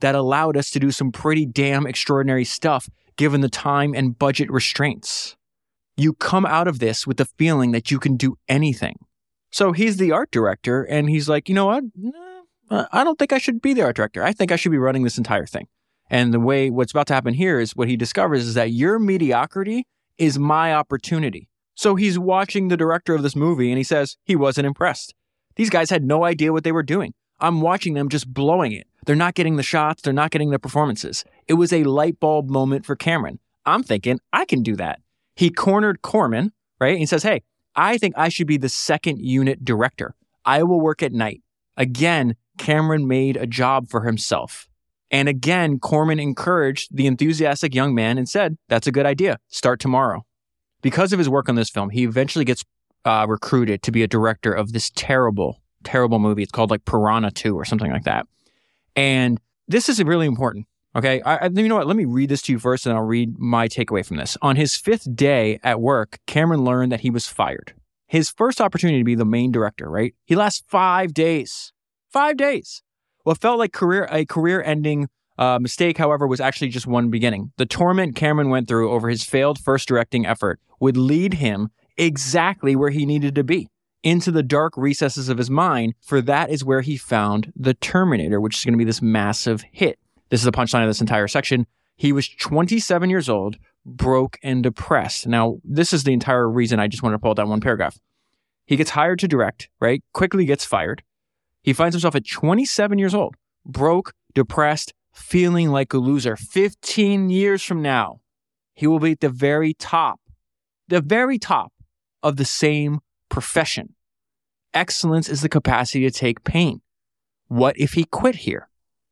that allowed us to do some pretty damn extraordinary stuff given the time and budget restraints. You come out of this with the feeling that you can do anything. So he's the art director, and he's like, you know what? No, I don't think I should be the art director. I think I should be running this entire thing. And the way what's about to happen here is what he discovers is that your mediocrity is my opportunity. So he's watching the director of this movie, and he says he wasn't impressed. These guys had no idea what they were doing. I'm watching them just blowing it. They're not getting the shots. They're not getting the performances. It was a light bulb moment for Cameron. I'm thinking, I can do that. He cornered Corman, right? And he says, hey, I think I should be the second unit director. I will work at night. Again, Cameron made a job for himself. And again, Corman encouraged the enthusiastic young man and said, that's a good idea. Start tomorrow. Because of his work on this film, he eventually gets uh, recruited to be a director of this terrible, terrible movie. It's called like Piranha two or something like that. And this is really important. Okay, I, I, you know what? Let me read this to you first, and I'll read my takeaway from this. On his fifth day at work, Cameron learned that he was fired. His first opportunity to be the main director, right? He lasts five days. Five days. What felt like career a career-ending uh, mistake, however, was actually just one beginning. The torment Cameron went through over his failed first directing effort would lead him exactly where he needed to be, into the dark recesses of his mind, for that is where he found The Terminator, which is going to be this massive hit. This is the punchline of this entire section. He was twenty-seven years old, broke and depressed. Now, this is the entire reason I just wanted to pull out that one paragraph. He gets hired to direct, right? Quickly gets fired. He finds himself at twenty-seven years old, broke, depressed, feeling like a loser. fifteen years from now, he will be at the very top, the very top of the same profession. Excellence is the capacity to take pain. What if he quit here?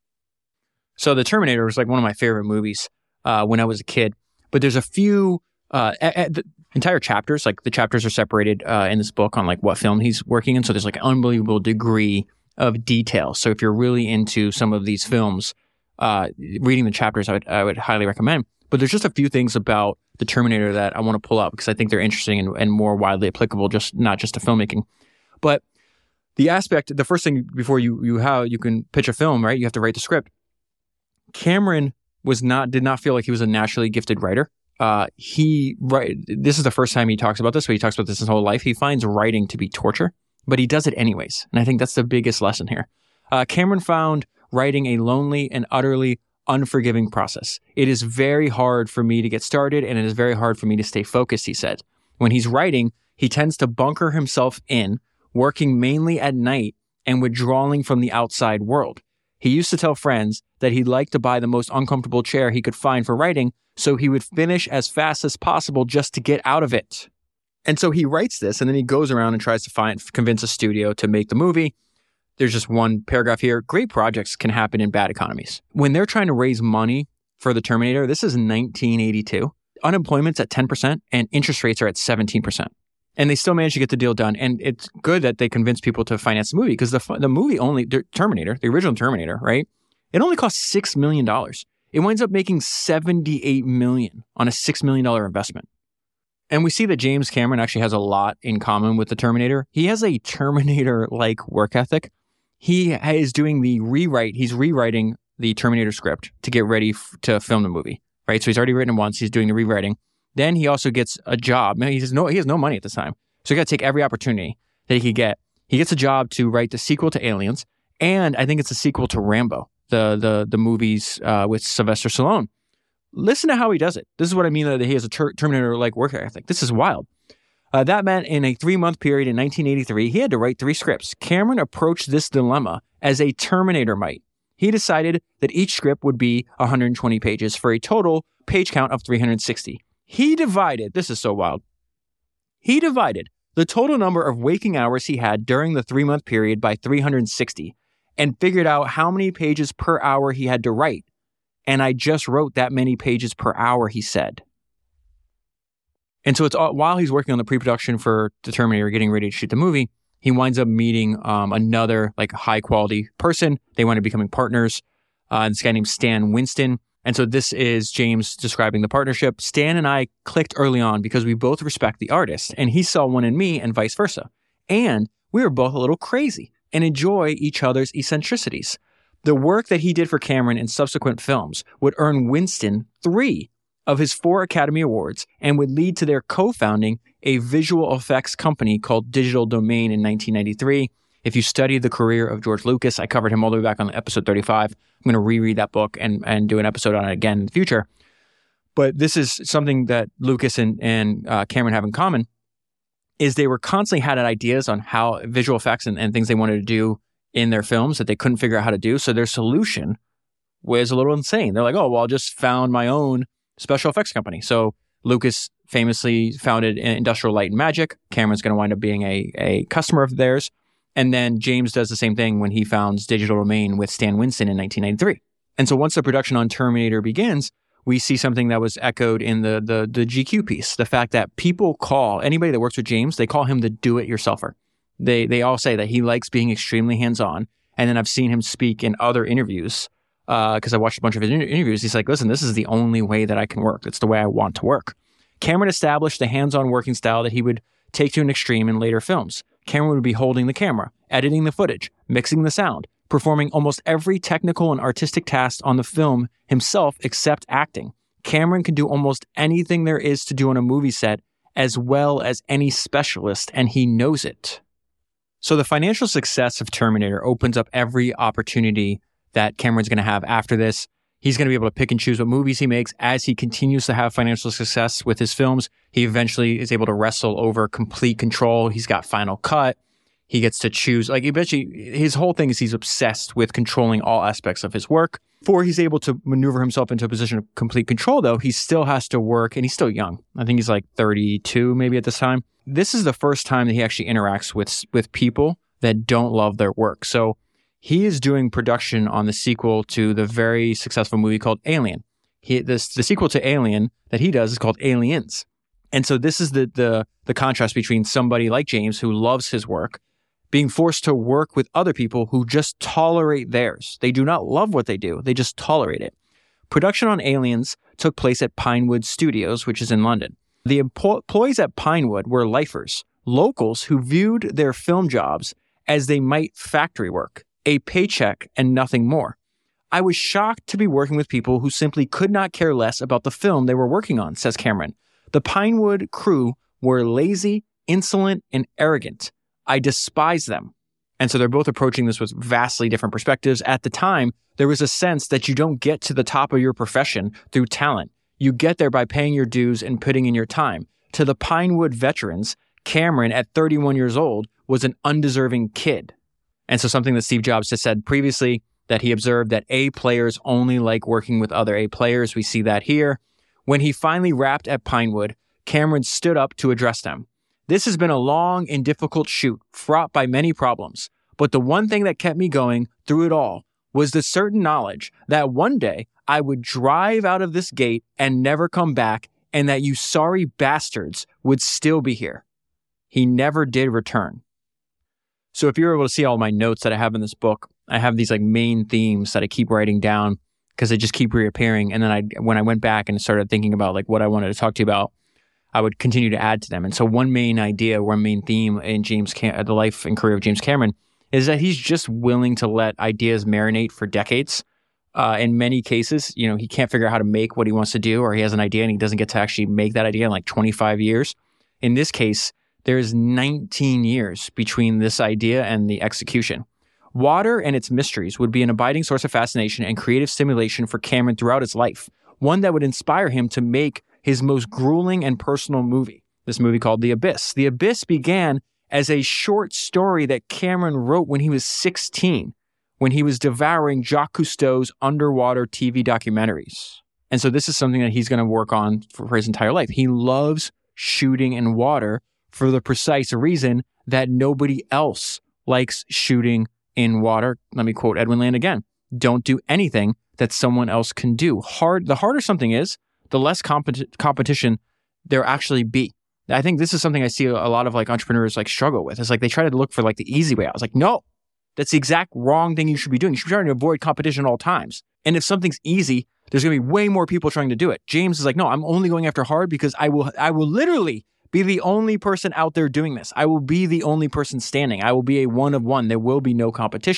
So The Terminator was like one of my favorite movies uh, when I was a kid. But there's a few uh, a, a, the entire chapters, like the chapters are separated uh, in this book on like what film he's working in. So there's like an unbelievable degree of detail. So if you're really into some of these films, uh, reading the chapters, I would, I would highly recommend. But there's just a few things about The Terminator that I want to pull up because I think they're interesting and, and more widely applicable, just not just to filmmaking. But the aspect, the first thing before you you how you can pitch a film, right? You have to write the script. Cameron was not did not feel like he was a naturally gifted writer. Uh, he right. This is the first time he talks about this, but he talks about this his whole life. He finds writing to be torture, but he does it anyways, and I think that's the biggest lesson here. Uh, Cameron found writing a lonely and utterly unforgiving process. It is very hard for me to get started, and it is very hard for me to stay focused, he said. When he's writing, he tends to bunker himself in, working mainly at night and withdrawing from the outside world. He used to tell friends that he'd like to buy the most uncomfortable chair he could find for writing, so he would finish as fast as possible just to get out of it. And so he writes this, and then he goes around and tries to find convince a studio to make the movie. There's just one paragraph here. Great projects can happen in bad economies. When they're trying to raise money for The Terminator, this is nineteen eighty-two. Unemployment's at ten percent, and interest rates are at seventeen percent. And they still managed to get the deal done. And it's good that they convinced people to finance the movie because the the movie only, the Terminator, the original Terminator, right? It only cost six million dollars. It winds up making seventy-eight million dollars on a six million dollars investment. And we see that James Cameron actually has a lot in common with the Terminator. He has a Terminator-like work ethic. He is doing the rewrite. He's rewriting the Terminator script to get ready f- to film the movie, right? So he's already written it once. He's doing the rewriting. Then he also gets a job. He has no, he has no money at this time. So he got to take every opportunity that he could get. He gets a job to write the sequel to Aliens. And I think it's a sequel to Rambo, the the the movies uh, with Sylvester Stallone. Listen to how he does it. This is what I mean that he has a ter- Terminator-like work ethic. This is wild. Uh, that meant in a three-month period in nineteen eighty-three, he had to write three scripts. Cameron approached this dilemma as a Terminator might. He decided that each script would be one hundred twenty pages for a total page count of three hundred sixty. He divided, this is so wild, he divided the total number of waking hours he had during the three-month period by three hundred sixty and figured out how many pages per hour he had to write. And I just wrote that many pages per hour, he said. And so it's all, while he's working on the pre-production for The Terminator, getting ready to shoot the movie, he winds up meeting um, another like high-quality person. They wind up becoming partners. Uh, this guy named Stan Winston. And so this is James describing the partnership. Stan and I clicked early on because we both respect the artist, and he saw one in me and vice versa. And we were both a little crazy and enjoy each other's eccentricities. The work that he did for Cameron in subsequent films would earn Winston three of his four Academy Awards and would lead to their co-founding a visual effects company called Digital Domain in nineteen ninety-three. If you study the career of George Lucas, I covered him all the way back on episode thirty-five. I'm going to reread that book and, and do an episode on it again in the future. But this is something that Lucas and, and uh, Cameron have in common, is they were constantly had ideas on how visual effects and, and things they wanted to do in their films that they couldn't figure out how to do. So their solution was a little insane. They're like, oh, well, I'll just found my own special effects company. So Lucas famously founded Industrial Light and Magic. Cameron's going to wind up being a, a customer of theirs. And then James does the same thing when he founds Digital Domain with Stan Winston in nineteen ninety-three. And so once the production on Terminator begins, we see something that was echoed in the, the, the G Q piece. The fact that people call, anybody that works with James, they call him the do-it-yourselfer. They they all say that he likes being extremely hands-on. And then I've seen him speak in other interviews because uh, I watched a bunch of his inter- interviews. He's like, listen, this is the only way that I can work. It's the way I want to work. Cameron established the hands-on working style that he would take to an extreme in later films. Cameron would be holding the camera, editing the footage, mixing the sound, performing almost every technical and artistic task on the film himself except acting. Cameron can do almost anything there is to do on a movie set as well as any specialist, and he knows it. So the financial success of Terminator opens up every opportunity that Cameron's going to have after this. He's going to be able to pick and choose what movies he makes. As he continues to have financial success with his films, he eventually is able to wrestle over complete control. He's got Final Cut. He gets to choose. Like, eventually, his whole thing is he's obsessed with controlling all aspects of his work. Before he's able to maneuver himself into a position of complete control, though, he still has to work, and he's still young. I think he's like thirty-two maybe at this time. This is the first time that he actually interacts with, with people that don't love their work. So he is doing production on the sequel to the very successful movie called Alien. He, this, the sequel to Alien that he does is called Aliens. And so this is the, the, the contrast between somebody like James who loves his work being forced to work with other people who just tolerate theirs. They do not love what they do. They just tolerate it. Production on Aliens took place at Pinewood Studios, which is in London. The employees at Pinewood were lifers, locals who viewed their film jobs as they might factory work, a paycheck and nothing more. I was shocked to be working with people who simply could not care less about the film they were working on, says Cameron. The Pinewood crew were lazy, insolent, and arrogant. I despise them. And so they're both approaching this with vastly different perspectives. At the time, there was a sense that you don't get to the top of your profession through talent. You get there by paying your dues and putting in your time. To the Pinewood veterans, Cameron, at thirty-one years old, was an undeserving kid. And so something that Steve Jobs has said previously, that he observed that A players only like working with other A players. We see that here. When he finally wrapped at Pinewood, Cameron stood up to address them. This has been a long and difficult shoot, fraught by many problems. But the one thing that kept me going through it all was the certain knowledge that one day I would drive out of this gate and never come back, and that you sorry bastards would still be here. He never did return. So if you're able to see all my notes that I have in this book, I have these like main themes that I keep writing down because they just keep reappearing. And then I, when I went back and started thinking about like what I wanted to talk to you about, I would continue to add to them. And so one main idea, one main theme in James Cam- the life and career of James Cameron is that he's just willing to let ideas marinate for decades. Uh, in many cases, you know, he can't figure out how to make what he wants to do, or he has an idea and he doesn't get to actually make that idea in like twenty-five years. In this case, there's nineteen years between this idea and the execution. Water and its mysteries would be an abiding source of fascination and creative stimulation for Cameron throughout his life, one that would inspire him to make his most grueling and personal movie, this movie called The Abyss. The Abyss began as a short story that Cameron wrote when he was sixteen, when he was devouring Jacques Cousteau's underwater T V documentaries. And so this is something that he's going to work on for, for his entire life. He loves shooting in water for the precise reason that nobody else likes shooting in water. Let me quote Edwin Land again. Don't do anything that someone else can do. Hard. The harder something is, the less compet- competition there actually be. I think this is something I see a lot of like entrepreneurs like struggle with. It's like they try to look for like the easy way out. I was like, no, that's the exact wrong thing you should be doing. You should be trying to avoid competition at all times. And if something's easy, there's going to be way more people trying to do it. James is like, no, I'm only going after hard because I will, I will literally be the only person out there doing this. I will be the only person standing. I will be a one of one. There will be no competition.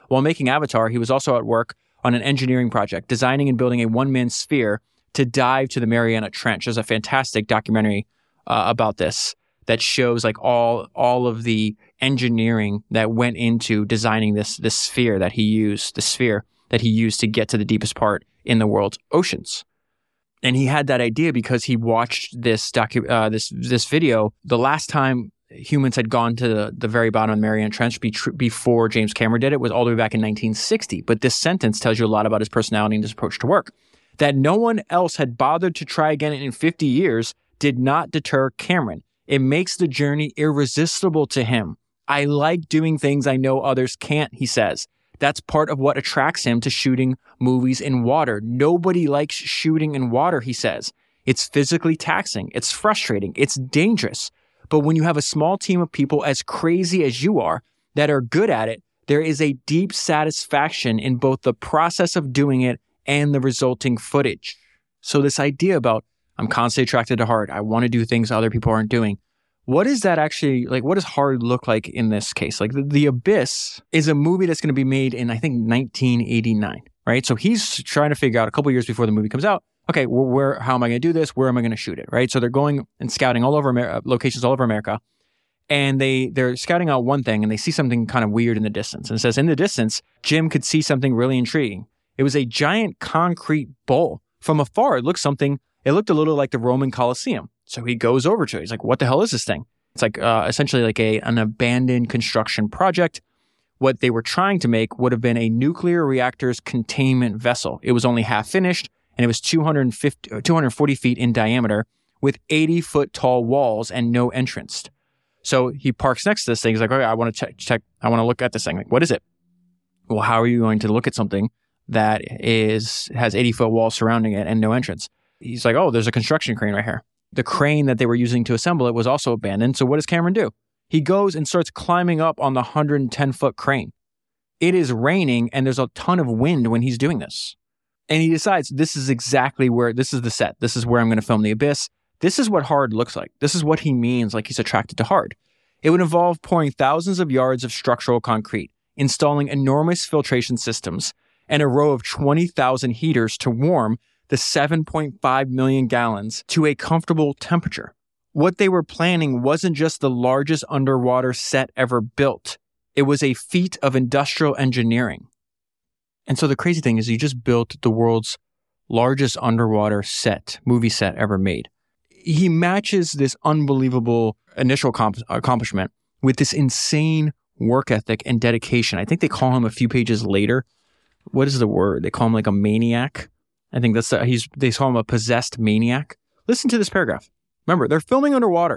While making Avatar, he was also at work on an engineering project, designing and building a one-man sphere to dive to the Mariana Trench. There's a fantastic documentary uh, about this that shows like all all of the engineering that went into designing this this sphere that he used, the sphere that he used to get to the deepest part in the world's oceans. And he had that idea because he watched this docu- uh, this this video the last time humans had gone to the, the very bottom of the Mariana Trench be tr- before James Cameron did it was all the way back in nineteen sixty. But this sentence tells you a lot about his personality and his approach to work. That no one else had bothered to try again in fifty years did not deter Cameron. It makes the journey irresistible to him. I like doing things I know others can't, he says. That's part of what attracts him to shooting movies in water. Nobody likes shooting in water, he says. It's physically taxing. It's frustrating. It's dangerous. But when you have a small team of people as crazy as you are that are good at it, there is a deep satisfaction in both the process of doing it and the resulting footage. So this idea about I'm constantly attracted to hard. I want to do things other people aren't doing. What is that actually, like, what does hard look like in this case? Like, the, the Abyss is a movie that's going to be made in, I think, nineteen eighty-nine, right? So he's trying to figure out a couple years before the movie comes out, okay, where, where how am I going to do this? Where am I going to shoot it, right? So they're going and scouting all over Amer- locations all over America, and they, they're scouting out one thing, and they see something kind of weird in the distance. And it says, in the distance, Jim could see something really intriguing. It was a giant concrete bowl. From afar, it looked something It looked a little like the Roman Colosseum. So he goes over to it. He's like, what the hell is this thing? It's like uh, essentially like a an abandoned construction project. What they were trying to make would have been a nuclear reactor's containment vessel. It was only half finished, and it was two hundred fifty, two hundred forty feet in diameter with eighty foot tall walls and no entrance. So he parks next to this thing. He's like, okay, I want to check, check. I want to look at this thing. Like, what is it? Well, how are you going to look at something that is has eighty foot walls surrounding it and no entrance? He's like, oh, there's a construction crane right here. The crane that they were using to assemble it was also abandoned. So what does Cameron do? He goes and starts climbing up on the one hundred ten foot crane. It is raining and there's a ton of wind when he's doing this. And he decides this is exactly where, this is the set. This is where I'm going to film The Abyss. This is what hard looks like. This is what he means, like he's attracted to hard. It would involve pouring thousands of yards of structural concrete, installing enormous filtration systems, and a row of twenty thousand heaters to warm the seven point five million gallons to a comfortable temperature. What they were planning wasn't just the largest underwater set ever built. It was a feat of industrial engineering. And so the crazy thing is he just built the world's largest underwater set, movie set ever made. He matches this unbelievable initial comp- accomplishment with this insane work ethic and dedication. I think they call him a few pages later. What is the word? They call him like a maniac. I think that's the, he's they call him a possessed maniac. Listen to this paragraph. Remember, they're filming underwater.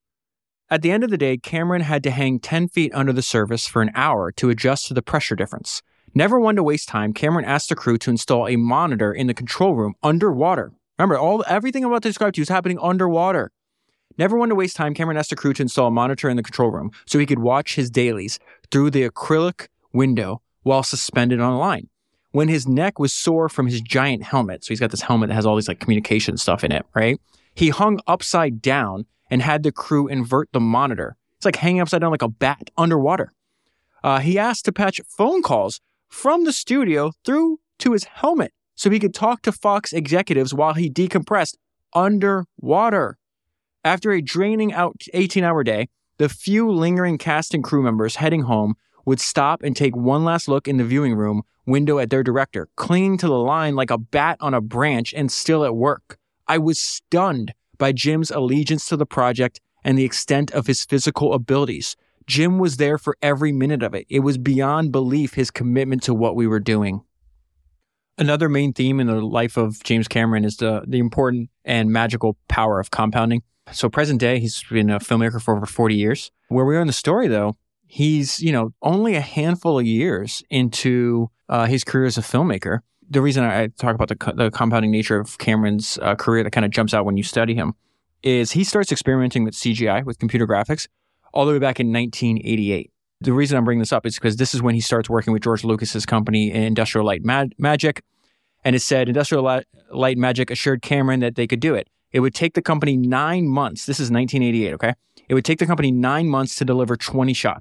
At the end of the day, Cameron had to hang ten feet under the surface for an hour to adjust to the pressure difference. Never one to waste time, Cameron asked the crew to install a monitor in the control room underwater. Remember, all everything I'm about to describe to you is happening underwater. Never one to waste time, Cameron asked the crew to install a monitor in the control room so he could watch his dailies through the acrylic window while suspended on a line. When his neck was sore from his giant helmet, so he's got this helmet that has all these like communication stuff in it, right? He hung upside down and had the crew invert the monitor. It's like hanging upside down like a bat underwater. Uh, he asked to patch phone calls from the studio through to his helmet so he could talk to Fox executives while he decompressed underwater. After a draining out eighteen-hour day, the few lingering cast and crew members heading home would stop and take one last look in the viewing room window at their director, clinging to the line like a bat on a branch and still at work. I was stunned by Jim's allegiance to the project and the extent of his physical abilities. Jim was there for every minute of it. It was beyond belief his commitment to what we were doing. Another main theme in the life of James Cameron is the, the important and magical power of compounding. So present day, he's been a filmmaker for over forty years. Where we are in the story, though, he's, you know, only a handful of years into uh, his career as a filmmaker. The reason I talk about the, co- the compounding nature of Cameron's uh, career that kind of jumps out when you study him is he starts experimenting with C G I, with computer graphics, all the way back in nineteen eighty-eight. The reason I'm bringing this up is because this is when he starts working with George Lucas's company, Industrial Light Mag- Magic. And it said Industrial Light, Light Magic assured Cameron that they could do it. It would take the company nine months. This is nineteen eighty-eight, okay? It would take the company nine months to deliver twenty shots.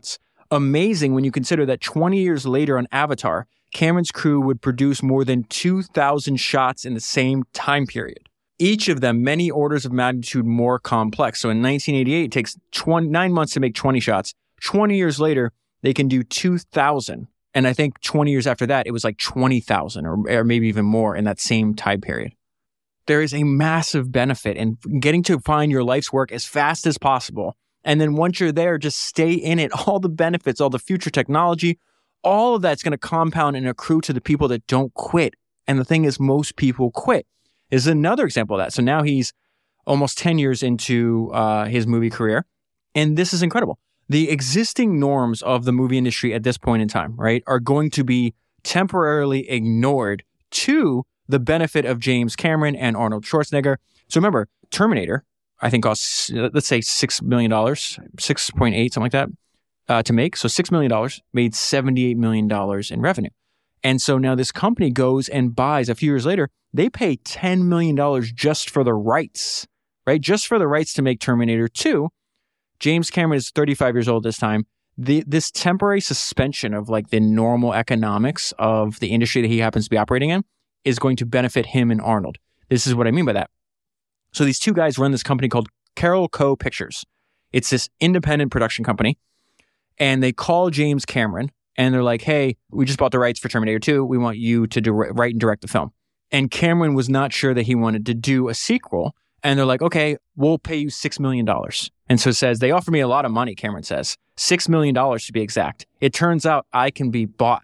Amazing when you consider that twenty years later on Avatar, Cameron's crew would produce more than two thousand shots in the same time period. Each of them many orders of magnitude more complex. So in nineteen eighty-eight, it takes twenty, nine months to make twenty shots. twenty years later, they can do two thousand. And I think twenty years after that, it was like twenty thousand or, or maybe even more in that same time period. There is a massive benefit in getting to find your life's work as fast as possible. And then once you're there, just stay in it. All the benefits, all the future technology, all of that's going to compound and accrue to the people that don't quit. And the thing is, most people quit. This is another example of that. So now he's almost ten years into uh, his movie career. And this is incredible. The existing norms of the movie industry at this point in time, right, are going to be temporarily ignored to the benefit of James Cameron and Arnold Schwarzenegger. So remember, Terminator, I think costs, let's say six million dollars, six point eight, something like that, uh, to make. So six million dollars made seventy-eight million dollars in revenue. And so now this company goes and buys, a few years later, they pay ten million dollars just for the rights, right? Just for the rights to make Terminator two. James Cameron is thirty-five years old this time. The, this temporary suspension of like the normal economics of the industry that he happens to be operating in is going to benefit him and Arnold. This is what I mean by that. So these two guys run this company called Carolco Pictures. It's this independent production company. And they call James Cameron and they're like, hey, we just bought the rights for Terminator two. We want you to di- write and direct the film. And Cameron was not sure that he wanted to do a sequel. And they're like, okay, we'll pay you six million dollars. And so it says, they offer me a lot of money, Cameron says. six million dollars to be exact. It turns out I can be bought.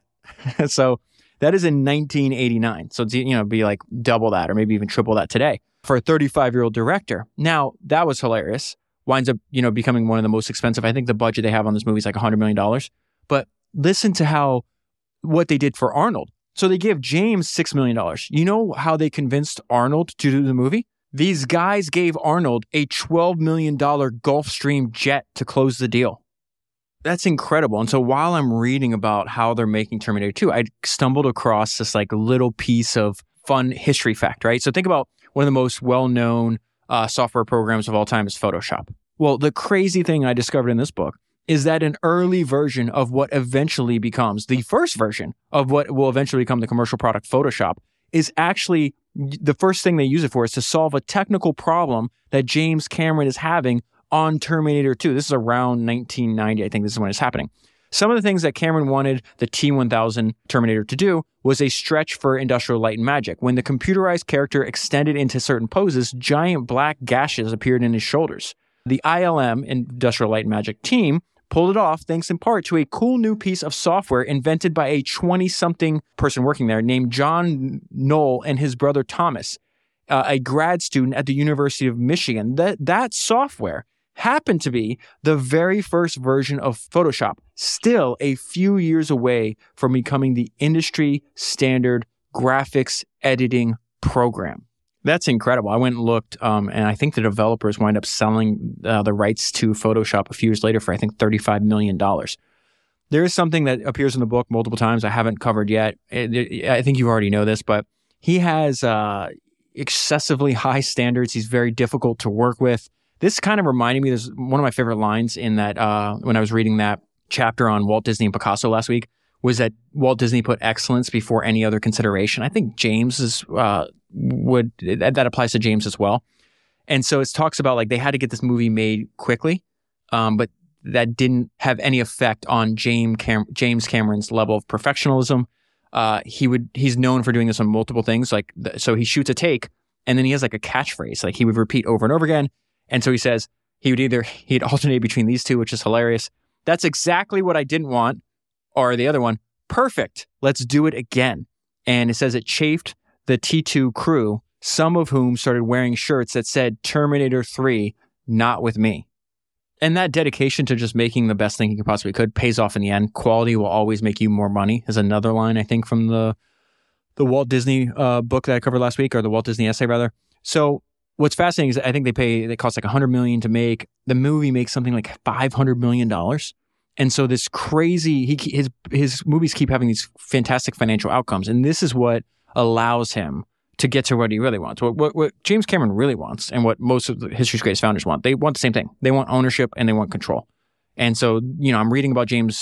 So that is in nineteen eighty-nine. So it's, you know, be like double that or maybe even triple that today for a thirty-five-year-old director. Now, that was hilarious. Winds up, you know, becoming one of the most expensive. I think the budget they have on this movie is like one hundred million dollars. But listen to how, what they did for Arnold. So they gave James six million dollars. You know how they convinced Arnold to do the movie? These guys gave Arnold a twelve million dollars Gulfstream jet to close the deal. That's incredible. And so while I'm reading about how they're making Terminator two, I stumbled across this like little piece of fun history fact, right? So think about one of the most well-known uh, software programs of all time is Photoshop. Well, the crazy thing I discovered in this book is that an early version of what eventually becomes the first version of what will eventually become the commercial product Photoshop is actually the first thing they use it for is to solve a technical problem that James Cameron is having on Terminator two. This is around nineteen ninety. I think this is when it's happening. Some of the things that Cameron wanted the T one thousand Terminator to do was a stretch for Industrial Light and Magic. When the computerized character extended into certain poses, giant black gashes appeared in his shoulders. The I L M, Industrial Light and Magic team, pulled it off thanks in part to a cool new piece of software invented by a twenty-something person working there named John Knoll and his brother Thomas, uh, a grad student at the University of Michigan. That, that software happened to be the very first version of Photoshop, still a few years away from becoming the industry standard graphics editing program. That's incredible. I went and looked, um, and I think the developers wind up selling uh, the rights to Photoshop a few years later for, I think, thirty-five million dollars. There is something that appears in the book multiple times I haven't covered yet. It, it, I think you already know this, but he has uh, excessively high standards. He's very difficult to work with. This kind of reminded me, there's one of my favorite lines in that, uh, when I was reading that chapter on Walt Disney and Picasso last week, was that Walt Disney put excellence before any other consideration. I think James is, uh, would, that applies to James as well. And so it talks about like they had to get this movie made quickly, um, but that didn't have any effect on James Cam- James Cameron's level of perfectionism. Uh, he would, he's known for doing this on multiple things. Like, th- so he shoots a take and then he has like a catchphrase, like he would repeat over and over again. And so he says he would either, he'd alternate between these two, which is hilarious. That's exactly what I didn't want. Or the other one, perfect. Let's do it again. And it says it chafed the T two crew, some of whom started wearing shirts that said Terminator three, not with me. And that dedication to just making the best thing he could possibly could pays off in the end. Quality will always make you more money is another line, I think, from the the Walt Disney uh, book that I covered last week, or the Walt Disney essay, rather. So what's fascinating is I think they pay, they cost like one hundred million dollars to make. The movie makes something like five hundred million dollars. And so this crazy, he, his his movies keep having these fantastic financial outcomes. And this is what allows him to get to what he really wants. What, what, what James Cameron really wants, and what most of the history's greatest founders want. They want the same thing. They want ownership and they want control. And so, you know, I'm reading about James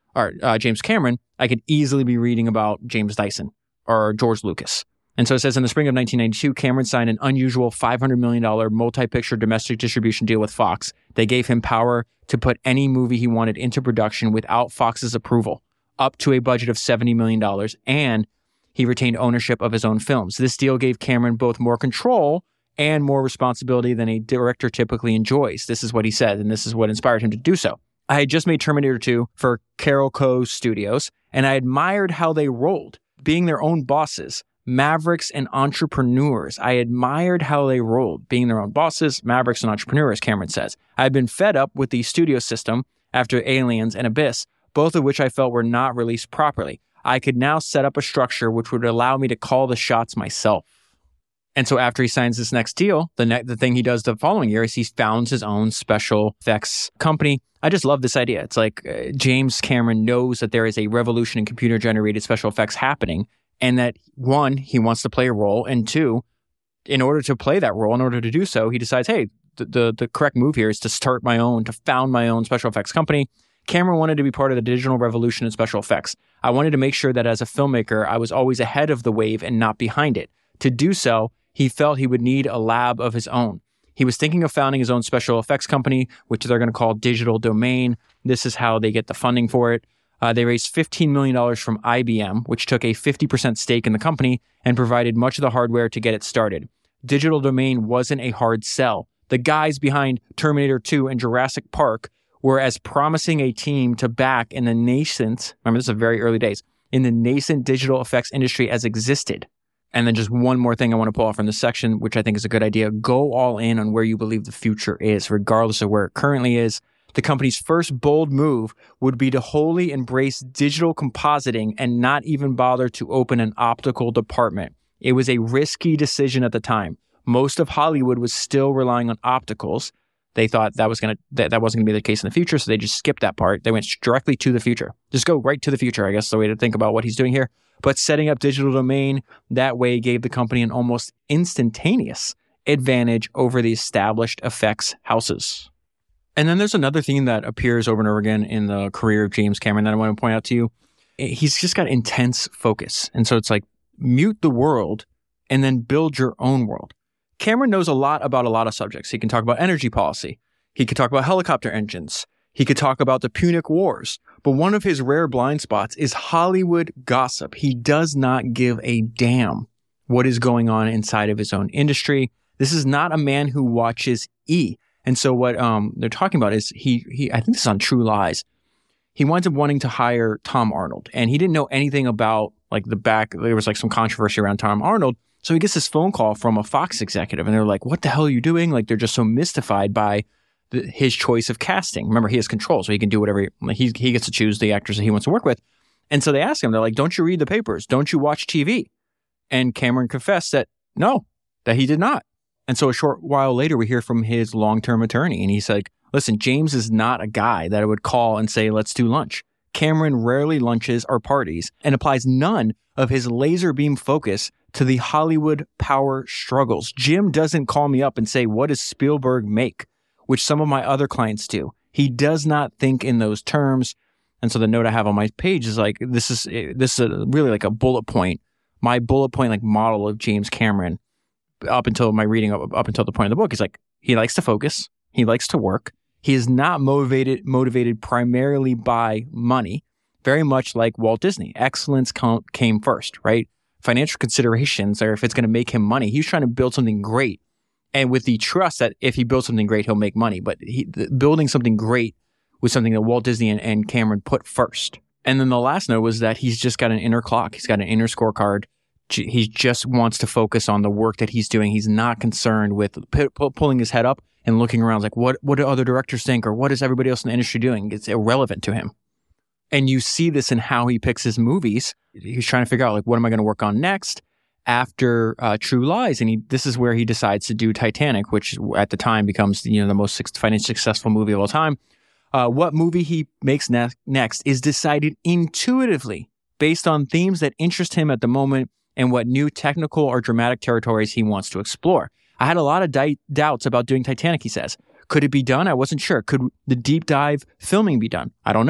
or uh, James Cameron, I could easily be reading about James Dyson or George Lucas. And so it says in the spring of nineteen ninety-two, Cameron signed an unusual five hundred million dollars multi-picture domestic distribution deal with Fox. They gave him power to put any movie he wanted into production without Fox's approval, up to a budget of seventy million dollars, and he retained ownership of his own films. This deal gave Cameron both more control and more responsibility than a director typically enjoys. This is what he said, and this is what inspired him to do so. I had just made Terminator two for Carolco Studios, and I admired how they rolled, being their own bosses, mavericks and entrepreneurs. I admired how they rolled, being their own bosses, mavericks and entrepreneurs, Cameron says. I had been fed up with the studio system after Aliens and Abyss, both of which I felt were not released properly. I could now set up a structure which would allow me to call the shots myself. And so after he signs this next deal, the ne- the thing he does the following year is he founds his own special effects company. I just love this idea. It's like uh, James Cameron knows that there is a revolution in computer-generated special effects happening, and that, one, he wants to play a role, and two, in order to play that role, in order to do so, he decides, hey, the, the, the correct move here is to start my own, to found my own special effects company. Cameron wanted to be part of the digital revolution in special effects. I wanted to make sure that as a filmmaker, I was always ahead of the wave and not behind it. To do so, he felt he would need a lab of his own. He was thinking of founding his own special effects company, which they're going to call Digital Domain. This is how they get the funding for it. Uh, they raised fifteen million dollars from I B M, which took a fifty percent stake in the company and provided much of the hardware to get it started. Digital Domain wasn't a hard sell. The guys behind Terminator two and Jurassic Park were as promising a team to back in the nascent, remember this is very early days, in the nascent digital effects industry as existed. And then just one more thing I want to pull off from this section, which I think is a good idea. Go all in on where you believe the future is, regardless of where it currently is. The company's first bold move would be to wholly embrace digital compositing and not even bother to open an optical department. It was a risky decision at the time. Most of Hollywood was still relying on opticals. They thought that was going to that, that wasn't going to be the case in the future, so they just skipped that part. They went directly to the future. Just go right to the future, I guess, is the way to think about what he's doing here. But setting up Digital Domain that way gave the company an almost instantaneous advantage over the established effects houses. And then there's another theme that appears over and over again in the career of James Cameron that I want to point out to you. He's just got intense focus. And so it's like mute the world and then build your own world. Cameron knows a lot about a lot of subjects. He can talk about energy policy. He could talk about helicopter engines. He could talk about the Punic Wars. But one of his rare blind spots is Hollywood gossip. He does not give a damn what is going on inside of his own industry. This is not a man who watches E! And so what um, they're talking about is he, he, I think this is on True Lies. He winds up wanting to hire Tom Arnold, and he didn't know anything about like the back. There was like some controversy around Tom Arnold. So he gets this phone call from a Fox executive, and they're like, what the hell are you doing? Like, they're just so mystified by the, his choice of casting. Remember, he has control, so he can do whatever he, he, he gets to choose the actors that he wants to work with. And so they ask him, they're like, don't you read the papers? Don't you watch T V? And Cameron confessed that no, that he did not. And so a short while later, we hear from his long-term attorney, and he's like, listen, James is not a guy that I would call and say, let's do lunch. Cameron rarely lunches or parties and applies none of his laser beam focus to the Hollywood power struggles. Jim doesn't call me up and say, what does Spielberg make? Which some of my other clients do. He does not think in those terms. And so the note I have on my page is like, this is this is a, really like a bullet point. My bullet point like model of James Cameron up until my reading up, up until the point of the book is like, he likes to focus. He likes to work. He is not motivated motivated primarily by money, very much like Walt Disney. Excellence com- came first, right? Financial considerations, or if it's going to make him money, he's trying to build something great. And with the trust that if he builds something great, he'll make money. But he, the, building something great was something that Walt Disney and, and Cameron put first. And then the last note was that he's just got an inner clock. He's got an inner scorecard. He just wants to focus on the work that he's doing. He's not concerned with p- p- pulling his head up and looking around like, what, what do other directors think? Or what is everybody else in the industry doing? It's irrelevant to him. And you see this in how he picks his movies. He's trying to figure out, like, what am I going to work on next after uh, True Lies? And he, this is where he decides to do Titanic, which at the time becomes, you know, the most financially successful movie of all time. Uh, what movie he makes ne- next is decided intuitively based on themes that interest him at the moment and what new technical or dramatic territories he wants to explore. I had a lot of di- doubts about doing Titanic, he says. Could it be done? I wasn't sure. Could the deep dive filming be done? I don't know.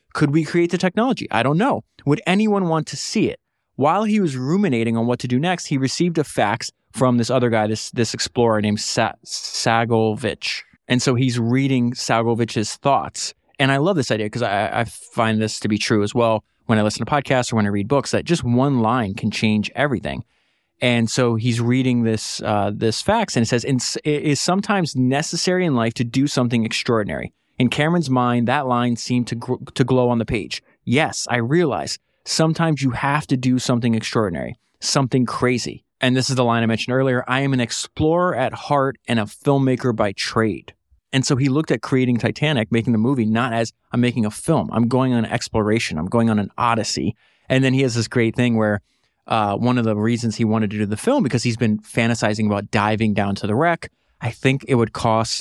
Could we create the technology? I don't know. Would anyone want to see it? While he was ruminating on what to do next, he received a fax from this other guy, this this explorer named Sa- Sagovich. And so he's reading Sagovich's thoughts. And I love this idea because I, I find this to be true as well when I listen to podcasts or when I read books, that just one line can change everything. And so he's reading this uh, this fax, and it says, it is sometimes necessary in life to do something extraordinary. In Cameron's mind, that line seemed to gr- to glow on the page. Yes, I realize sometimes you have to do something extraordinary, something crazy. And this is the line I mentioned earlier. I am an explorer at heart and a filmmaker by trade. And so he looked at creating Titanic, making the movie, not as I'm making a film. I'm going on exploration. I'm going on an odyssey. And then he has this great thing where uh, one of the reasons he wanted to do the film, because he's been fantasizing about diving down to the wreck. I think it would cost,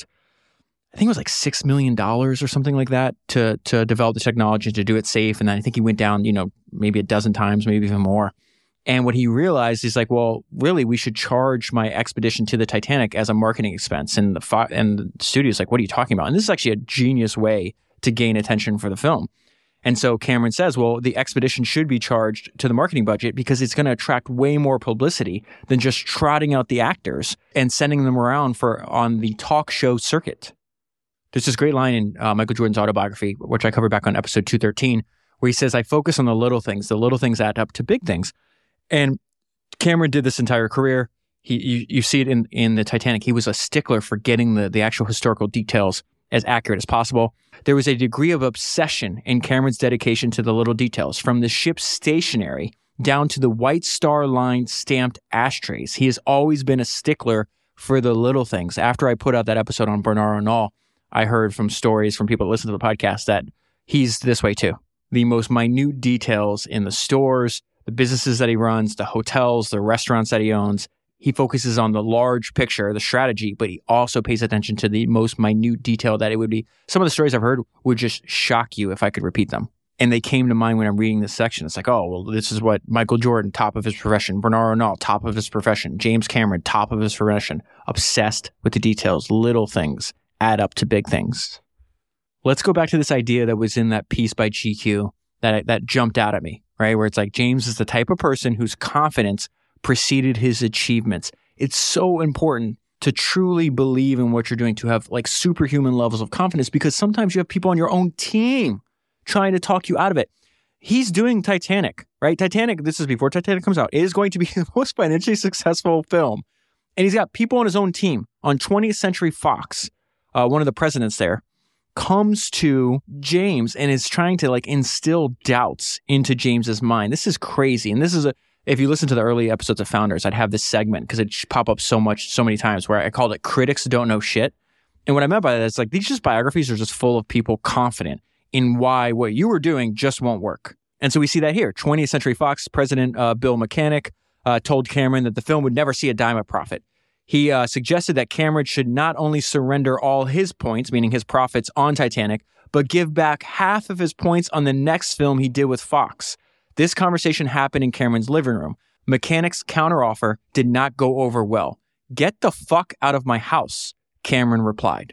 I think it was like six million dollars or something like that to to develop the technology, to do it safe. And then I think he went down, you know, maybe a dozen times, maybe even more. And what he realized is like, well, really, we should charge my expedition to the Titanic as a marketing expense. And the fi- and the studio's like, what are you talking about? And this is actually a genius way to gain attention for the film. And so Cameron says, well, the expedition should be charged to the marketing budget because it's going to attract way more publicity than just trotting out the actors and sending them around for on the talk show circuit. There's this great line in uh, Michael Jordan's autobiography, which I covered back on episode two thirteen, where he says, I focus on the little things. The little things add up to big things. And Cameron did this entire career. He, you, you see it in, in the Titanic. He was a stickler for getting the, the actual historical details as accurate as possible. There was a degree of obsession in Cameron's dedication to the little details, from the ship's stationery down to the White Star Line stamped ashtrays. He has always been a stickler for the little things. After I put out that episode on Bernard Arnault, I heard from stories from people that listen to the podcast that he's this way too. The most minute details in the stores, the businesses that he runs, the hotels, the restaurants that he owns. He focuses on the large picture, the strategy, but he also pays attention to the most minute detail that it would be. Some of the stories I've heard would just shock you if I could repeat them. And they came to mind when I'm reading this section. It's like, oh, well, this is what Michael Jordan, top of his profession, Bernard Arnault, top of his profession, James Cameron, top of his profession, obsessed with the details. Little things add up to big things. Let's go back to this idea that was in that piece by G Q that that jumped out at me, right? Where it's like, James is the type of person whose confidence preceded his achievements. It's so important to truly believe in what you're doing, to have like superhuman levels of confidence, because sometimes you have people on your own team trying to talk you out of it. He's doing Titanic, right? Titanic, this is before Titanic comes out, it is going to be the most financially successful film. And he's got people on his own team on twentieth Century Fox. Uh, one of the presidents there comes to James and is trying to like instill doubts into James's mind. This is crazy. And this is a, if you listen to the early episodes of Founders, I'd have this segment because it pop up so much, so many times where I called it Critics Don't Know Shit. And what I meant by that is like, these just biographies are just full of people confident in why what you were doing just won't work. And so we see that here. twentieth Century Fox President uh, Bill Mechanic uh, told Cameron that the film would never see a dime of profit. He uh, suggested that Cameron should not only surrender all his points, meaning his profits on Titanic, but give back half of his points on the next film he did with Fox. This conversation happened in Cameron's living room. Mechanic's counteroffer did not go over well. Get the fuck out of my house, Cameron replied.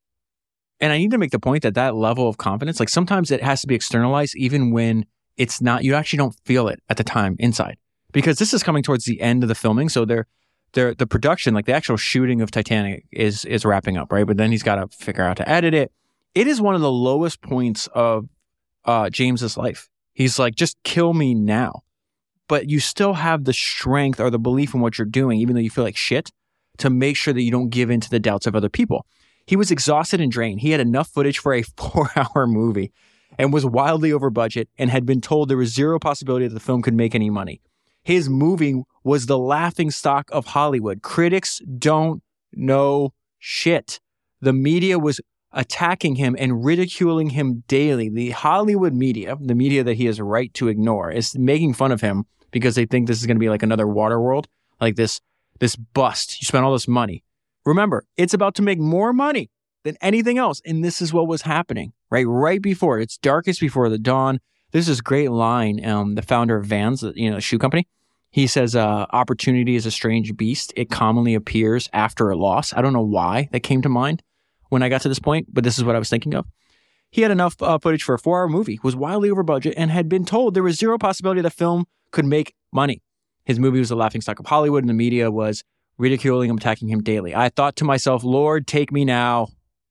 And I need to make the point that that level of confidence, like sometimes it has to be externalized even when it's not, you actually don't feel it at the time inside. Because this is coming towards the end of the filming, so they're The the production, like the actual shooting of Titanic is is wrapping up, right? But then he's got to figure out to edit it. It is one of the lowest points of uh, James's life. He's like, just kill me now. But you still have the strength or the belief in what you're doing, even though you feel like shit, to make sure that you don't give in to the doubts of other people. He was exhausted and drained. He had enough footage for a four-hour movie and was wildly over budget and had been told there was zero possibility that the film could make any money. His movie was the laughing stock of Hollywood. Critics don't know shit. The media was attacking him and ridiculing him daily. The Hollywood media, the media that he has a right to ignore, is making fun of him because they think this is going to be like another Waterworld, like this, this bust. You spent all this money. Remember, it's about to make more money than anything else. And this is what was happening, right? Right before, it's darkest before the dawn. There's this great line, um, the founder of Vans, you know, the shoe company. He says, uh, opportunity is a strange beast. It commonly appears after a loss. I don't know why that came to mind when I got to this point, but this is what I was thinking of. He had enough uh, footage for a four-hour movie, was wildly over budget, and had been told there was zero possibility the film could make money. His movie was the laughingstock of Hollywood, and the media was ridiculing him, attacking him daily. I thought to myself, Lord, take me now.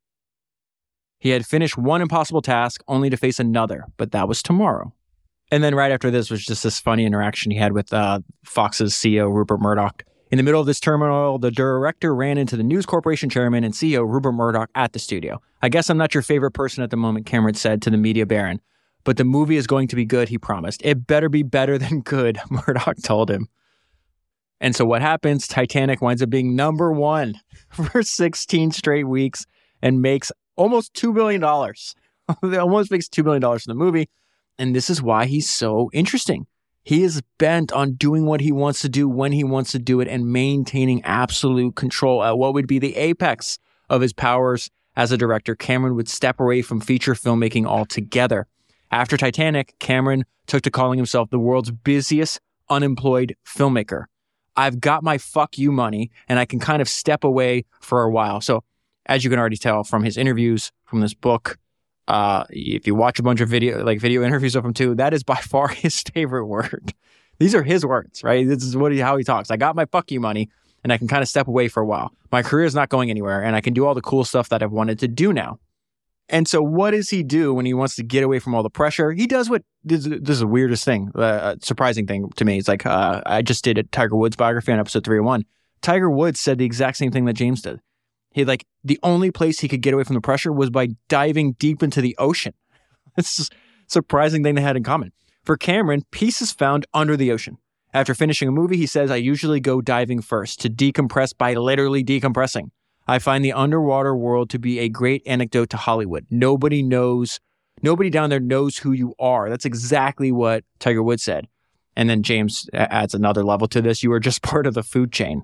He had finished one impossible task only to face another, but that was tomorrow. And then right after this was just this funny interaction he had with uh, Fox's C E O, Rupert Murdoch. In the middle of this turmoil, the director ran into the News Corporation chairman and C E O, Rupert Murdoch, at the studio. I guess I'm not your favorite person at the moment, Cameron said to the media baron, but the movie is going to be good, he promised. It better be better than good, Murdoch told him. And so what happens? Titanic winds up being number one for sixteen straight weeks and makes almost two billion dollars. It almost makes two billion dollars for the movie. And this is why he's so interesting. He is bent on doing what he wants to do when he wants to do it and maintaining absolute control at what would be the apex of his powers as a director. Cameron would step away from feature filmmaking altogether. After Titanic, Cameron took to calling himself the world's busiest unemployed filmmaker. I've got my fuck you money and I can kind of step away for a while. So as you can already tell from his interviews, from this book, uh, if you watch a bunch of video, like video interviews of him too, that is by far his favorite word. These are his words, right? This is what he, how he talks. I got my fuck you money and I can kind of step away for a while. My career is not going anywhere and I can do all the cool stuff that I've wanted to do now. And so what does he do when he wants to get away from all the pressure? He does what, this, this is the weirdest thing, uh, surprising thing to me. It's like, uh, I just did a Tiger Woods biography on episode three oh one. Tiger Woods said the exact same thing that James did. He like, the only place he could get away from the pressure was by diving deep into the ocean. It's just a surprising thing they had in common. For Cameron, peace is found under the ocean. After finishing a movie, he says, I usually go diving first to decompress by literally decompressing. I find the underwater world to be a great anecdote to Hollywood. Nobody knows, nobody down there knows who you are. That's exactly what Tiger Woods said. And then James adds another level to this. You are just part of the food chain.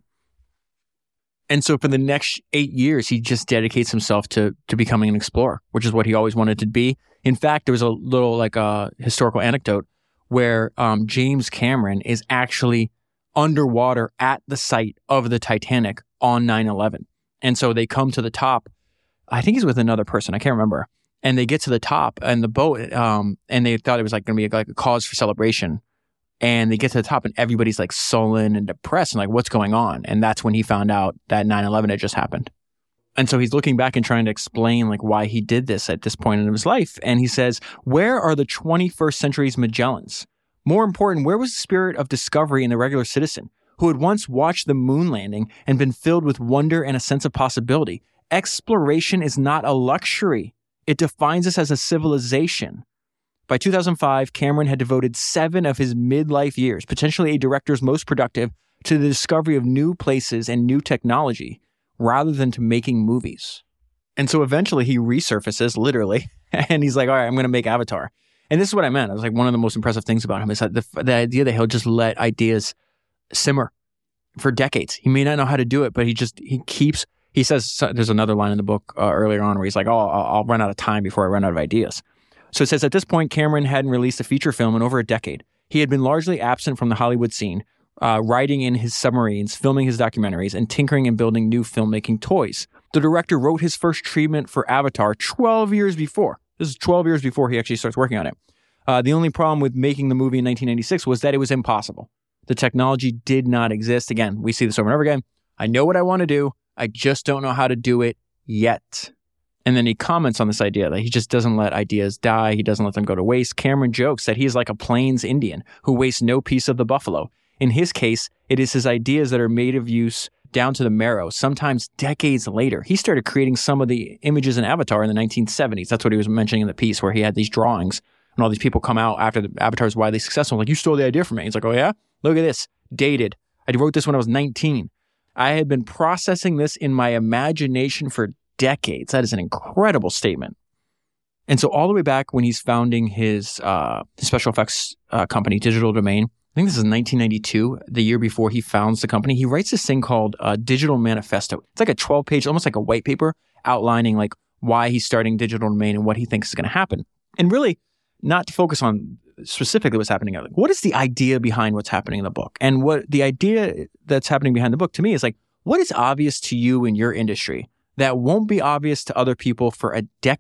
And so for the next eight years, he just dedicates himself to to becoming an explorer, which is what he always wanted to be. In fact, there was a little like a historical anecdote where um, James Cameron is actually underwater at the site of the Titanic on nine eleven. And so they come to the top. I think he's with another person. I can't remember. And they get to the top and the boat, um, and they thought it was like going to be like a cause for celebration. And they get to the top and everybody's like sullen and depressed and like, what's going on? And that's when he found out that nine eleven had just happened. And so he's looking back and trying to explain like why he did this at this point in his life. And he says, where are the twenty-first century's Magellans? More important, where was the spirit of discovery in the regular citizen who had once watched the moon landing and been filled with wonder and a sense of possibility? Exploration is not a luxury. It defines us as a civilization. By two thousand five, Cameron had devoted seven of his midlife years, potentially a director's most productive, to the discovery of new places and new technology, rather than to making movies. And so eventually he resurfaces, literally, and he's like, all right, I'm going to make Avatar. And this is what I meant. I was like, one of the most impressive things about him is that the, the idea that he'll just let ideas simmer for decades. He may not know how to do it, but he just, he keeps, he says, there's another line in the book uh, earlier on where he's like, oh, I'll, I'll run out of time before I run out of ideas. So it says, at this point, Cameron hadn't released a feature film in over a decade. He had been largely absent from the Hollywood scene, uh, riding in his submarines, filming his documentaries, and tinkering and building new filmmaking toys. The director wrote his first treatment for Avatar twelve years before. This is twelve years before he actually starts working on it. Uh, the only problem with making the movie in nineteen ninety-six was that it was impossible. The technology did not exist. Again, we see this over and over again. I know what I want to do. I just don't know how to do it yet. And then he comments on this idea that he just doesn't let ideas die. He doesn't let them go to waste. Cameron jokes that he's like a Plains Indian who wastes no piece of the buffalo. In his case, it is his ideas that are made of use down to the marrow. Sometimes decades later, he started creating some of the images in Avatar in the nineteen seventies. That's what he was mentioning in the piece where he had these drawings and all these people come out after the Avatar is widely successful. Like, you stole the idea from me. He's like, oh yeah? Look at this. Dated. I wrote this when I was nineteen. I had been processing this in my imagination for decades. That is an incredible statement. And so all the way back when he's founding his, uh, his special effects uh, company, Digital Domain, I think this is nineteen ninety-two, the year before he founds the company, he writes this thing called uh, Digital Manifesto. It's like a twelve page, almost like a white paper outlining like why he's starting Digital Domain and what he thinks is going to happen. And really not to focus on specifically what's happening. Like, what is the idea behind what's happening in the book? And what the idea that's happening behind the book to me is like, what is obvious to you in your industry that won't be obvious to other people for a decade?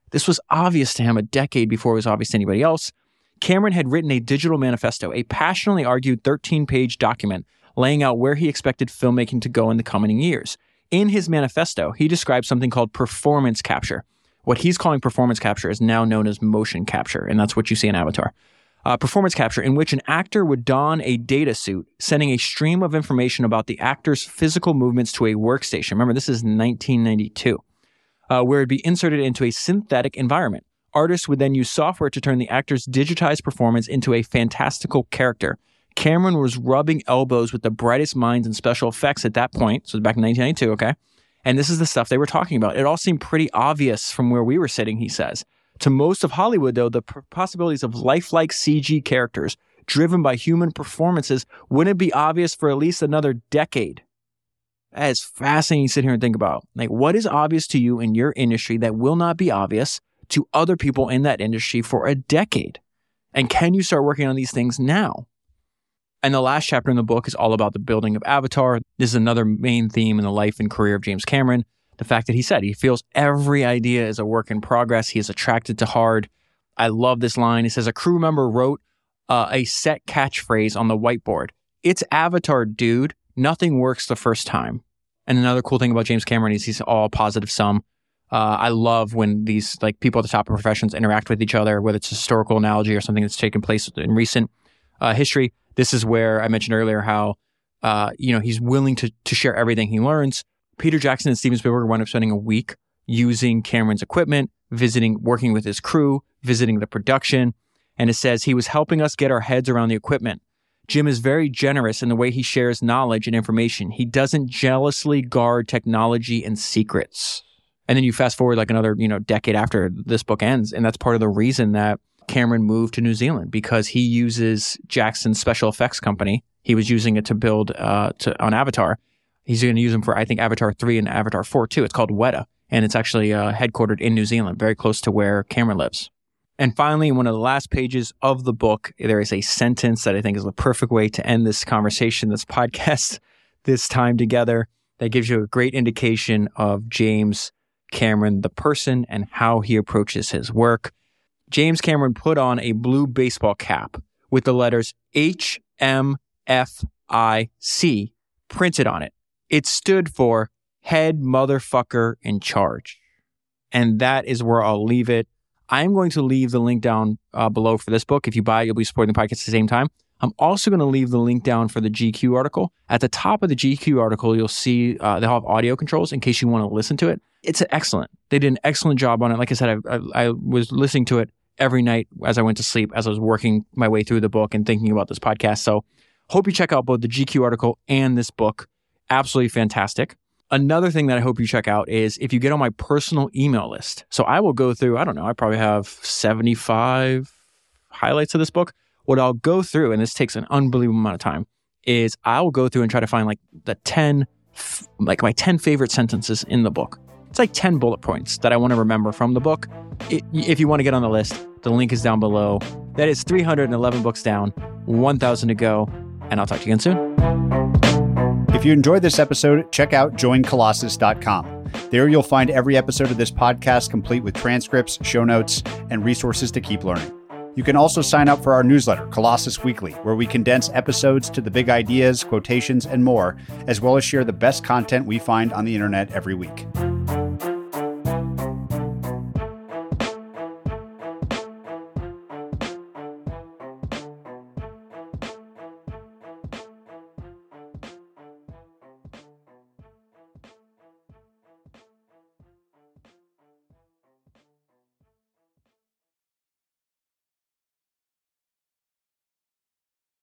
This was obvious to him a decade before it was obvious to anybody else. Cameron had written a digital manifesto, a passionately argued thirteen-page document laying out where he expected filmmaking to go in the coming years. In his manifesto, he described something called performance capture. What he's calling performance capture is now known as motion capture, and that's what you see in Avatar. Uh, performance capture, in which an actor would don a data suit, sending a stream of information about the actor's physical movements to a workstation. Remember, this is nineteen ninety-two, uh, where it'd be inserted into a synthetic environment. Artists would then use software to turn the actor's digitized performance into a fantastical character. Cameron was rubbing elbows with the brightest minds in special effects at that point. So back in nineteen ninety-two, okay? And this is the stuff they were talking about. It all seemed pretty obvious from where we were sitting, he says. To most of Hollywood, though, the p- possibilities of lifelike C G characters driven by human performances wouldn't be obvious for at least another decade. That is fascinating to sit here and think about. Like, what is obvious to you in your industry that will not be obvious to other people in that industry for a decade? And can you start working on these things now? And the last chapter in the book is all about the building of Avatar. This is another main theme in the life and career of James Cameron. The fact that he said he feels every idea is a work in progress. He is attracted to hard. I love this line. He says, a crew member wrote uh, a set catchphrase on the whiteboard. It's Avatar, dude. Nothing works the first time. And another cool thing about James Cameron is he's all positive sum. Uh, I love when these like people at the top of professions interact with each other, whether it's a historical analogy or something that's taken place in recent uh, history. This is where I mentioned earlier how uh, you know he's willing to to share everything he learns. Peter Jackson and Steven Spielberg wound up spending a week using Cameron's equipment, visiting, working with his crew, visiting the production. And it says he was helping us get our heads around the equipment. Jim is very generous in the way he shares knowledge and information. He doesn't jealously guard technology and secrets. And then you fast forward like another, you know, decade after this book ends. And that's part of the reason that Cameron moved to New Zealand, because he uses Jackson's special effects company. He was using it to build uh, to, on Avatar. He's going to use them for, I think, Avatar three and Avatar four too. It's called Weta, and it's actually uh, headquartered in New Zealand, very close to where Cameron lives. And finally, in one of the last pages of the book, there is a sentence that I think is the perfect way to end this conversation, this podcast, this time together, that gives you a great indication of James Cameron, the person, and how he approaches his work. James Cameron put on a blue baseball cap with the letters H M F I C printed on it. It stood for Head Motherfucker in Charge. And that is where I'll leave it. I'm going to leave the link down uh, below for this book. If you buy it, you'll be supporting the podcast at the same time. I'm also going to leave the link down for the G Q article. At the top of the G Q article, you'll see uh, they'll have audio controls in case you want to listen to it. It's excellent. They did an excellent job on it. Like I said, I, I, I was listening to it every night as I went to sleep, as I was working my way through the book and thinking about this podcast. So hope you check out both the G Q article and this book. Absolutely fantastic. Another thing that I hope you check out is if you get on my personal email list. So I will go through, I don't know, I probably have seventy-five highlights of this book. What I'll go through, and this takes an unbelievable amount of time, is I will go through and try to find like the ten, like my ten favorite sentences in the book. It's like ten bullet points that I want to remember from the book. It, if you want to get on the list, the link is down below. That is three hundred eleven books down, one thousand to go, and I'll talk to you again soon. If you enjoyed this episode, check out join colossus dot com. There you'll find every episode of this podcast complete with transcripts, show notes, and resources to keep learning. You can also sign up for our newsletter, Colossus Weekly, where we condense episodes to the big ideas, quotations, and more, as well as share the best content we find on the internet every week.